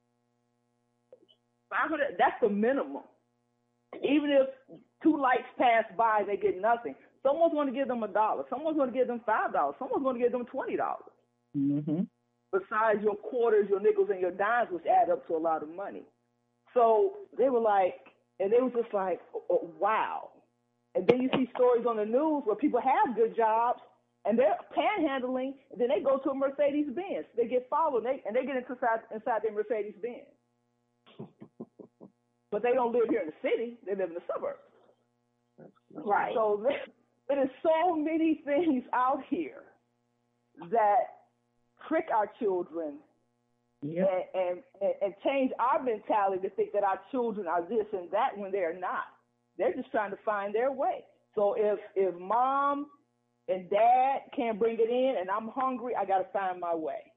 five hundred, that's the minimum. Even if two lights pass by, they get nothing. Someone's going to give them a dollar. Someone's going to give them five dollars. Someone's going to give them twenty dollars. Mm-hmm. Besides your quarters, your nickels, and your dimes, which add up to a lot of money. So they were like, and they were just like, oh, wow. And then you see stories on the news where people have good jobs and they're panhandling, and then they go to a Mercedes Benz. They get followed, and they, and they get inside, inside their Mercedes Benz. But they don't live here in the city. They live in the suburbs. Right. So there, there is so many things out here that trick our children Yep. and, and, and change our mentality to think that our children are this and that when they're not. They're just trying to find their way. So if if mom and dad can't bring it in and I'm hungry, I got to find my way.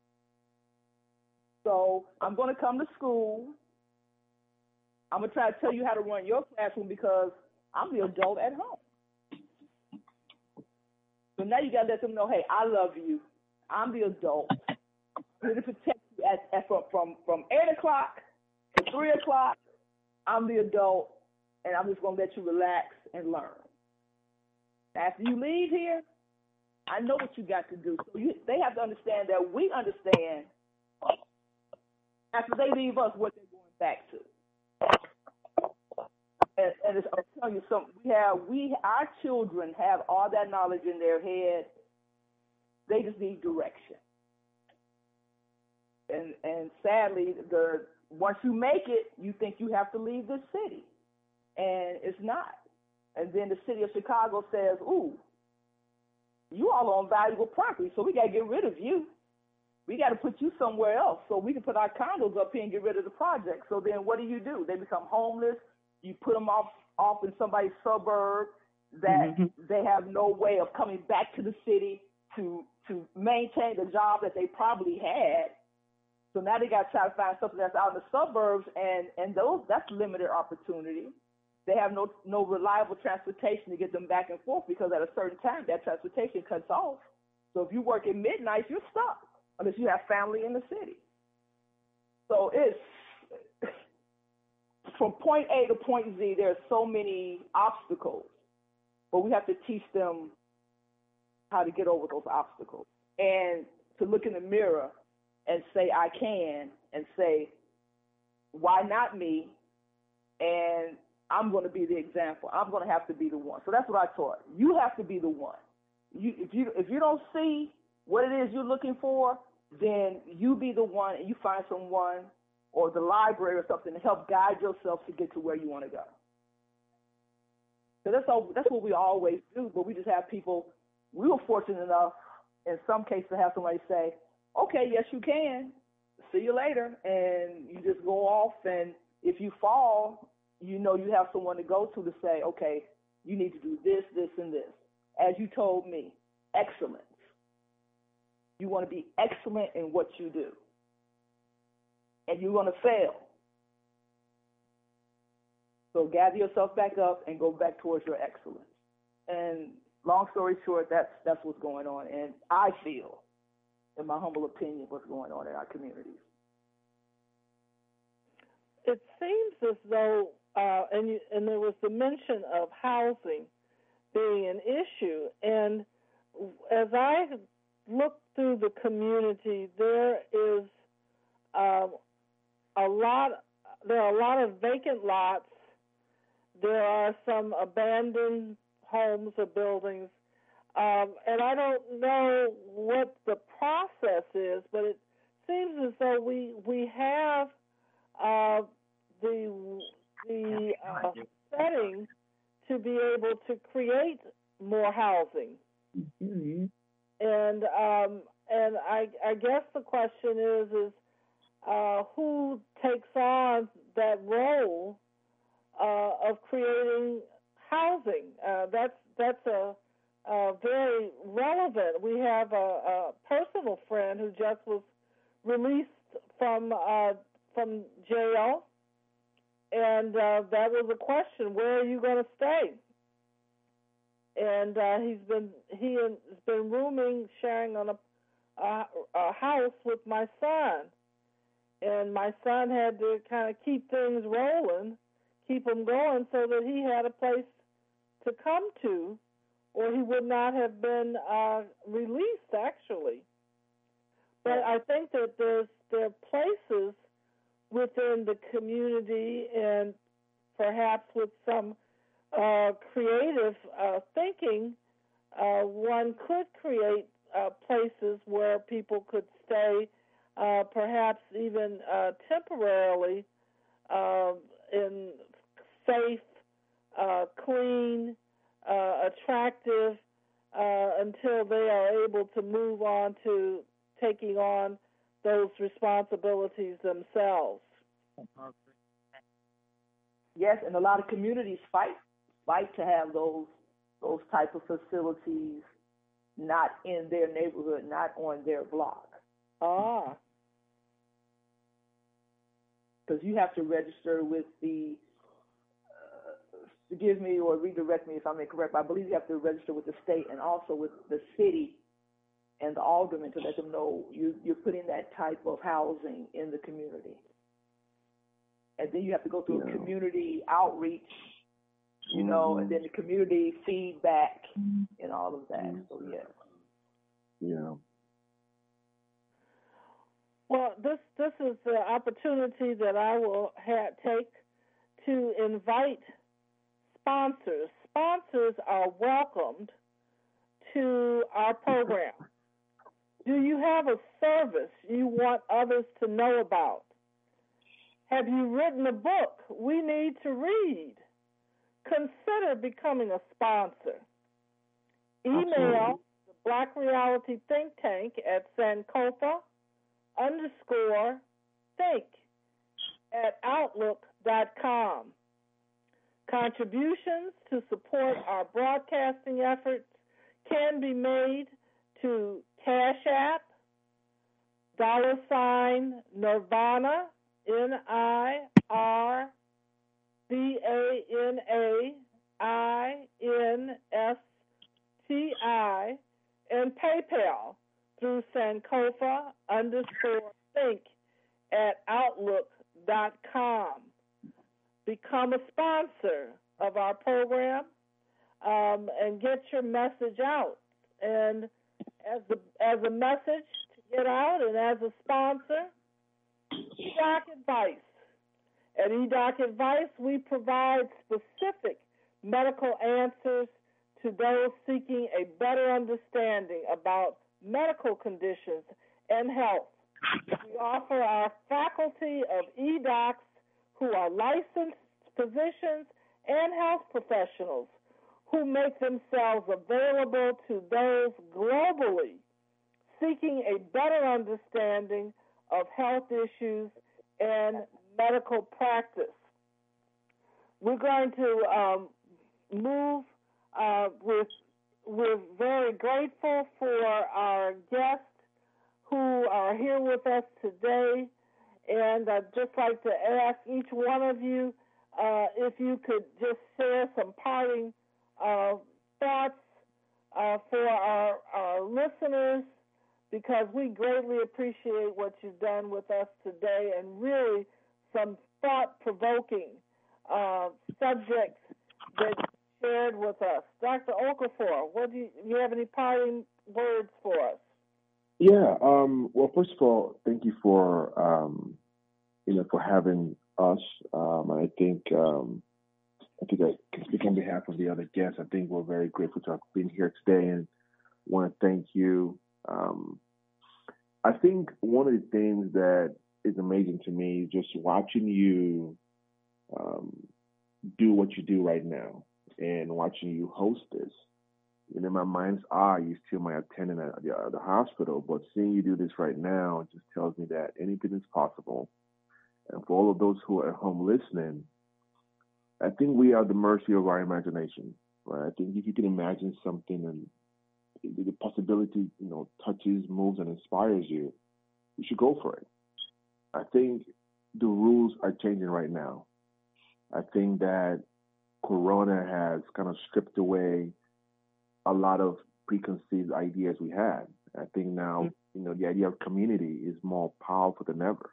So I'm going to come to school. I'm going to try to tell you how to run your classroom because I'm the adult at home. So now you got to let them know, hey, I love you. I'm the adult. I'm here to protect you at, at, from, from, from eight o'clock to three o'clock. I'm the adult, and I'm just going to let you relax and learn. After you leave here, I know what you got to do. So you, they have to understand that we understand after they leave us what they're going back to. And, and it's, I'm telling you something. We have we our children have all that knowledge in their head. They just need direction. And and sadly, the once you make it, you think you have to leave this city, and it's not. And then the city of Chicago says, "Ooh, you all own valuable property, so we got to get rid of you. We got to put you somewhere else so we can put our condos up here and get rid of the project." So then what do you do? They become homeless. You put them off, off in somebody's suburb that mm-hmm. they have no way of coming back to the city to to maintain the job that they probably had. So now they got to try to find something that's out in the suburbs, and, and those that's limited opportunity. They have no no reliable transportation to get them back and forth because at a certain time that transportation cuts off. So if you work at midnight, you're stuck unless you have family in the city. So it's from point A to point Z, there's so many obstacles, but we have to teach them how to get over those obstacles and to look in the mirror and say, I can, and say, why not me? And I'm going to be the example. I'm going to have to be the one. So that's what I taught. You have to be the one. You, if you if you don't see what it is you're looking for, then you be the one and you find someone or the library or something to help guide yourself to get to where you want to go. So that's all, that's what we always do, but we just have people, we were fortunate enough in some cases to have somebody say, okay, yes, you can. See you later. And you just go off, and if you fall, you know you have someone to go to to say, okay, you need to do this, this, and this. As you told me, excellence. You want to be excellent in what you do. And you're going to fail. So gather yourself back up and go back towards your excellence. And long story short, that's that's what's going on. And I feel, in my humble opinion, what's going on in our communities. It seems as though, uh, and you, and there was the mention of housing being an issue. And as I look through the community, there is um, a lot. There are a lot of vacant lots. There are some abandoned homes or buildings. Um, and I don't know what the process is, but it seems as though we we have uh, the the uh, setting to be able to create more housing. Mm-hmm. And um, and I I guess the question is is uh, who takes on that role uh, of creating housing? Uh, that's that's a Uh, very relevant. We have a, a personal friend who just was released from uh, from jail, and uh, that was a question: where are you going to stay? And uh, he's been he has been rooming, sharing on a, a, a house with my son, and my son had to kind of keep things rolling, keep them going, so that he had a place to come to, or he would not have been uh, released, actually. But I think that there's there are places within the community, and perhaps with some uh, creative uh, thinking, uh, one could create uh, places where people could stay, uh, perhaps even uh, temporarily, uh, in safe, uh, clean, Uh, attractive uh, until they are able to move on to taking on those responsibilities themselves. Yes, and a lot of communities fight fight to have those those type of facilities not in their neighborhood, not on their block. Ah. Because you have to register with the, uh, forgive me or redirect me if I'm incorrect, but I believe you have to register with the state and also with the city and the alderman to let them know you, you're putting that type of housing in the community. And then you have to go through yeah. a community outreach, you mm-hmm. know, and then the community feedback and all of that. Mm-hmm. So, yeah. Yeah. Well, this this is the opportunity that I will ha- take to invite sponsors. Sponsors are welcomed to our program. Do you have a service you want others to know about? Have you written a book we need to read? Consider becoming a sponsor. Email Absolutely. the Black Reality Think Tank at Sankofa underscore think at outlook dot com. Contributions to support our broadcasting efforts can be made to Cash App, dollar sign Nirvana, N I R V A N A I N S T I, and PayPal through Sankofa underscore think at outlook dot com. Become a sponsor of our program um, and get your message out. And as a, as a message to get out and as a sponsor, E D O C Advice. At E D O C Advice, we provide specific medical answers to those seeking a better understanding about medical conditions and health. We offer our faculty of E DOCs who are licensed physicians and health professionals who make themselves available to those globally seeking a better understanding of health issues and medical practice. We're going to um, move uh, with, we're very grateful for our guests who are here with us today, and I'd just like to ask each one of you uh, if you could just share some parting uh, thoughts uh, for our, our listeners, because we greatly appreciate what you've done with us today, and really some thought-provoking uh, subjects that you shared with us. Doctor Okafor, what do you, do you have any parting words for us? Yeah. Um, well, first of all, thank you for um, you know for having us. Um, I think um, I think I can speak on behalf of the other guests. I think we're very grateful to have been here today, and want to thank you. Um, I think one of the things that is amazing to me is just watching you um, do what you do right now, and watching you host this. And in my mind's eye, you still might attend at the, uh, the hospital, but seeing you do this right now, it just tells me that anything is possible. And for all of those who are at home listening, I think we are at the mercy of our imagination, right? I think if you can imagine something and the, the possibility, you know, touches, moves, and inspires you, you should go for it. I think the rules are changing right now. I think that Corona has kind of stripped away a lot of preconceived ideas we had. I think now, you know, the idea of community is more powerful than ever.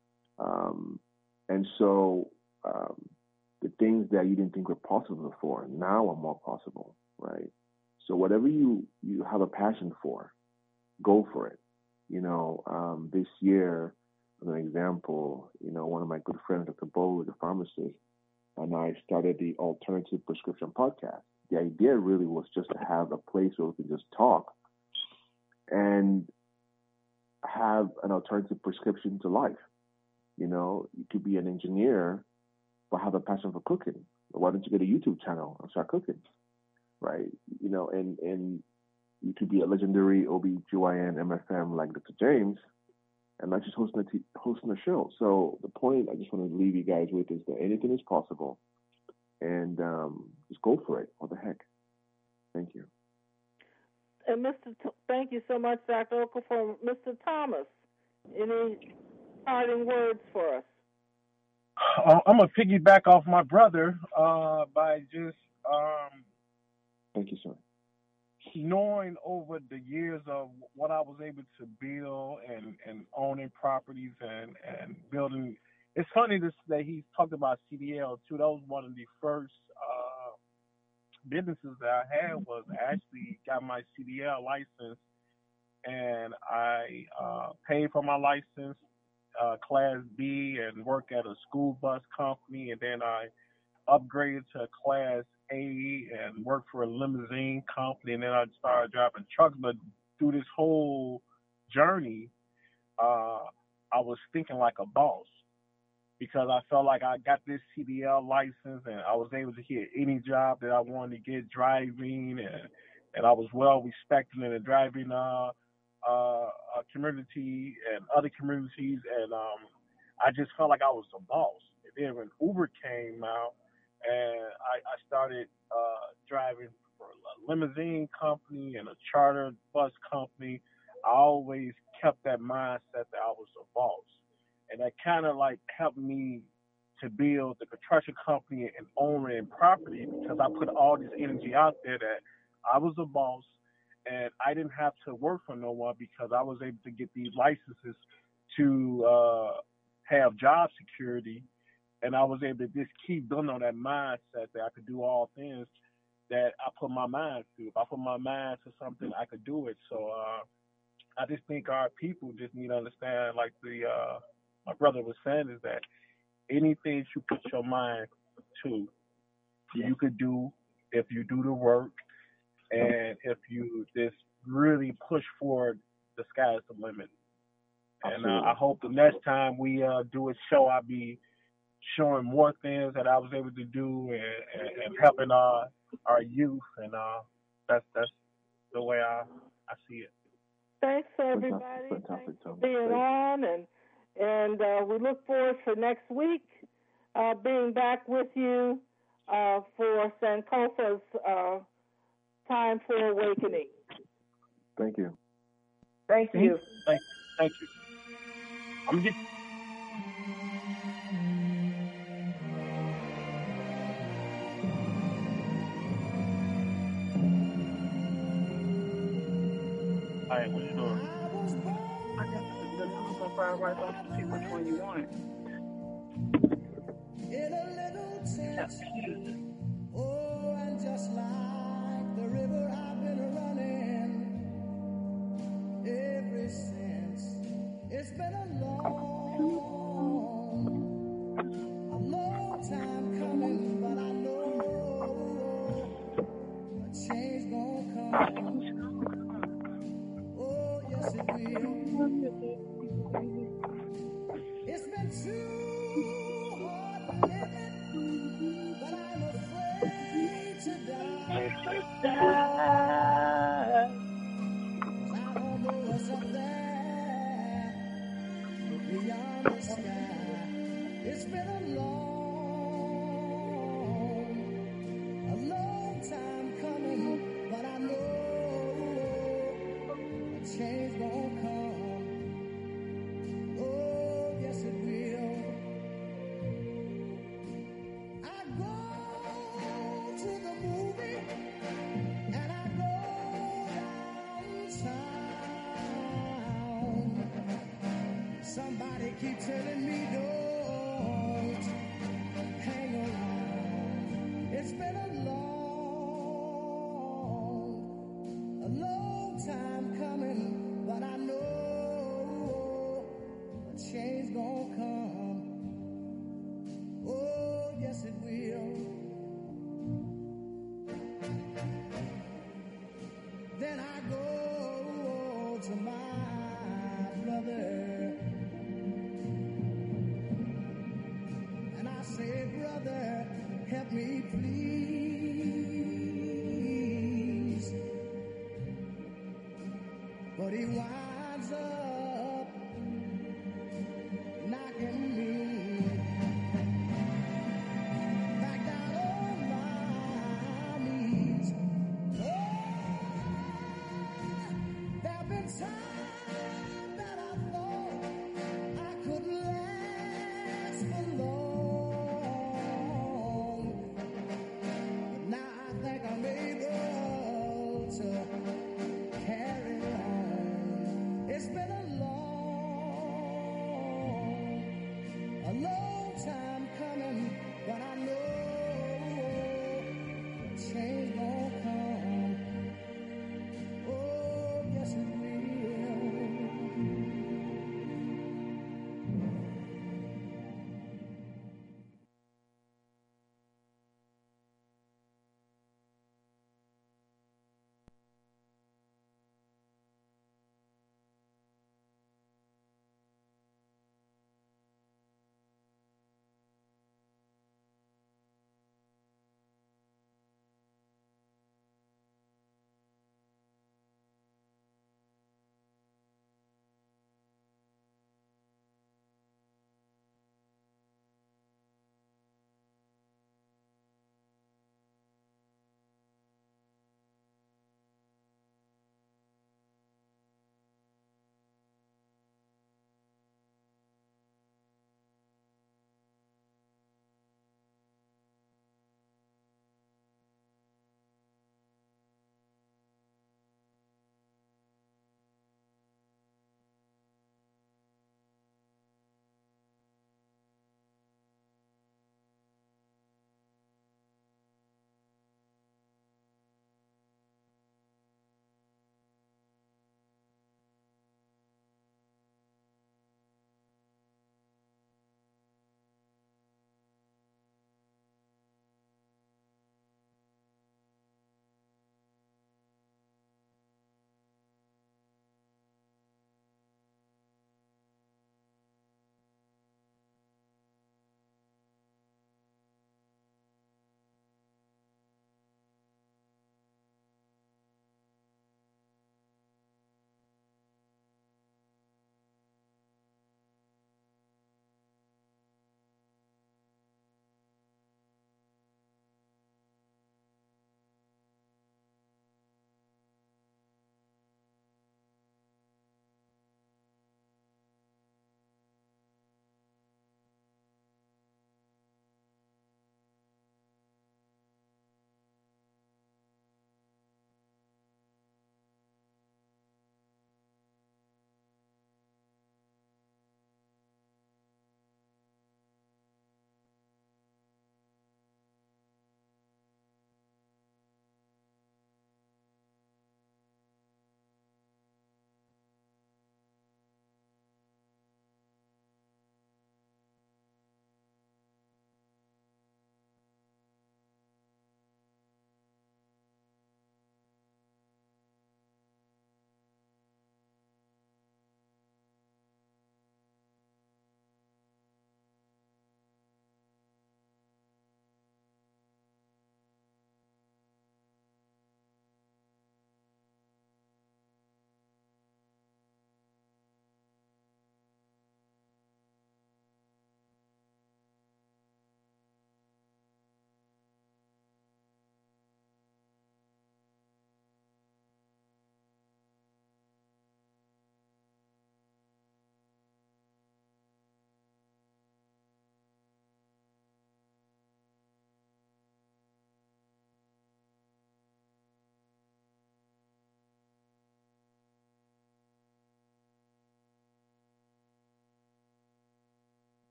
Um, and so um, the things that you didn't think were possible before now are more possible, right? So whatever you, you have a passion for, go for it. You know, um, this year, as an example, you know, one of my good friends, Doctor Bo, the pharmacist, and I started the Alternative Prescription Podcast. The idea really was just to have a place where we can just talk and have an alternative prescription to life. You know, you could be an engineer, but have a passion for cooking. Why don't you get a YouTube channel and start cooking, right? You know, and, and you could be a legendary O B G Y N M F M like Doctor James, and not just hosting a, t- hosting a show. So the point I just want to leave you guys with is that anything is possible, and um, just go for it. What the heck? Thank you. And Mister T- thank you so much, Doctor Okafor. Mister Thomas, any parting words for us? Uh, I'm gonna piggyback off my brother uh, by just um, thank you, sir. Knowing over the years of what I was able to build and, and owning properties and, and building. It's funny this, that he talked about C D L too. That was one of the first uh, businesses that I had. Was actually got my C D L license, and I uh, paid for my license, uh, Class B, and worked at a school bus company, and then I upgraded to a Class A and worked for a limousine company, and then I started driving trucks. But through this whole journey, uh, I was thinking like a boss, because I felt like I got this C D L license and I was able to get any job that I wanted to get driving, and and I was well respected in the driving uh, uh, uh, community and other communities, and um, I just felt like I was a boss. And then when Uber came out, and I, I started uh, driving for a limousine company and a charter bus company, I always kept that mindset that I was a boss. And that kind of like helped me to build the construction company and owning property, because I put all this energy out there that I was a boss and I didn't have to work for no one, because I was able to get these licenses to uh, have job security. And I was able to just keep building on that mindset that I could do all things that I put my mind to. If I put my mind to something, I could do it. So uh, I just think our people just need to understand, like the uh, my brother was saying, is that anything you put your mind to, you could do if you do the work, and if you just really push forward, the sky's the limit. And uh, I hope the next time we uh, do a show, I'll be showing more things that I was able to do, and, and, and helping our our youth, and uh, that's that's the way I, I see it. Thanks, everybody. Fantastic, fantastic, Thanks for being on, and and uh, we look forward for next week uh, being back with you uh, for Sankofa's uh, Time for Awakening. Thank you. Thank you. Thank, thank you. I'm just. I ain't with sure. I got the number fried rice off to see which one you want. In a little tent, oh, and just like the river I've been running ever since. It's been a long, a long time coming, but I know a change gonna come. Oh, yes it will. It's been too hard living, but I'm afraid to die. I don't know what's up there beyond the sky. It's been a long, a long time coming, but I know a change gonna come. Oh, yes it will. I go to the movie and I go downtown. Somebody keep telling me don't hang around. It's been a long, a long time coming, but I know a change gonna come. Oh, yes it will. Then I go to my brother and I say, brother, help me please. But he whines.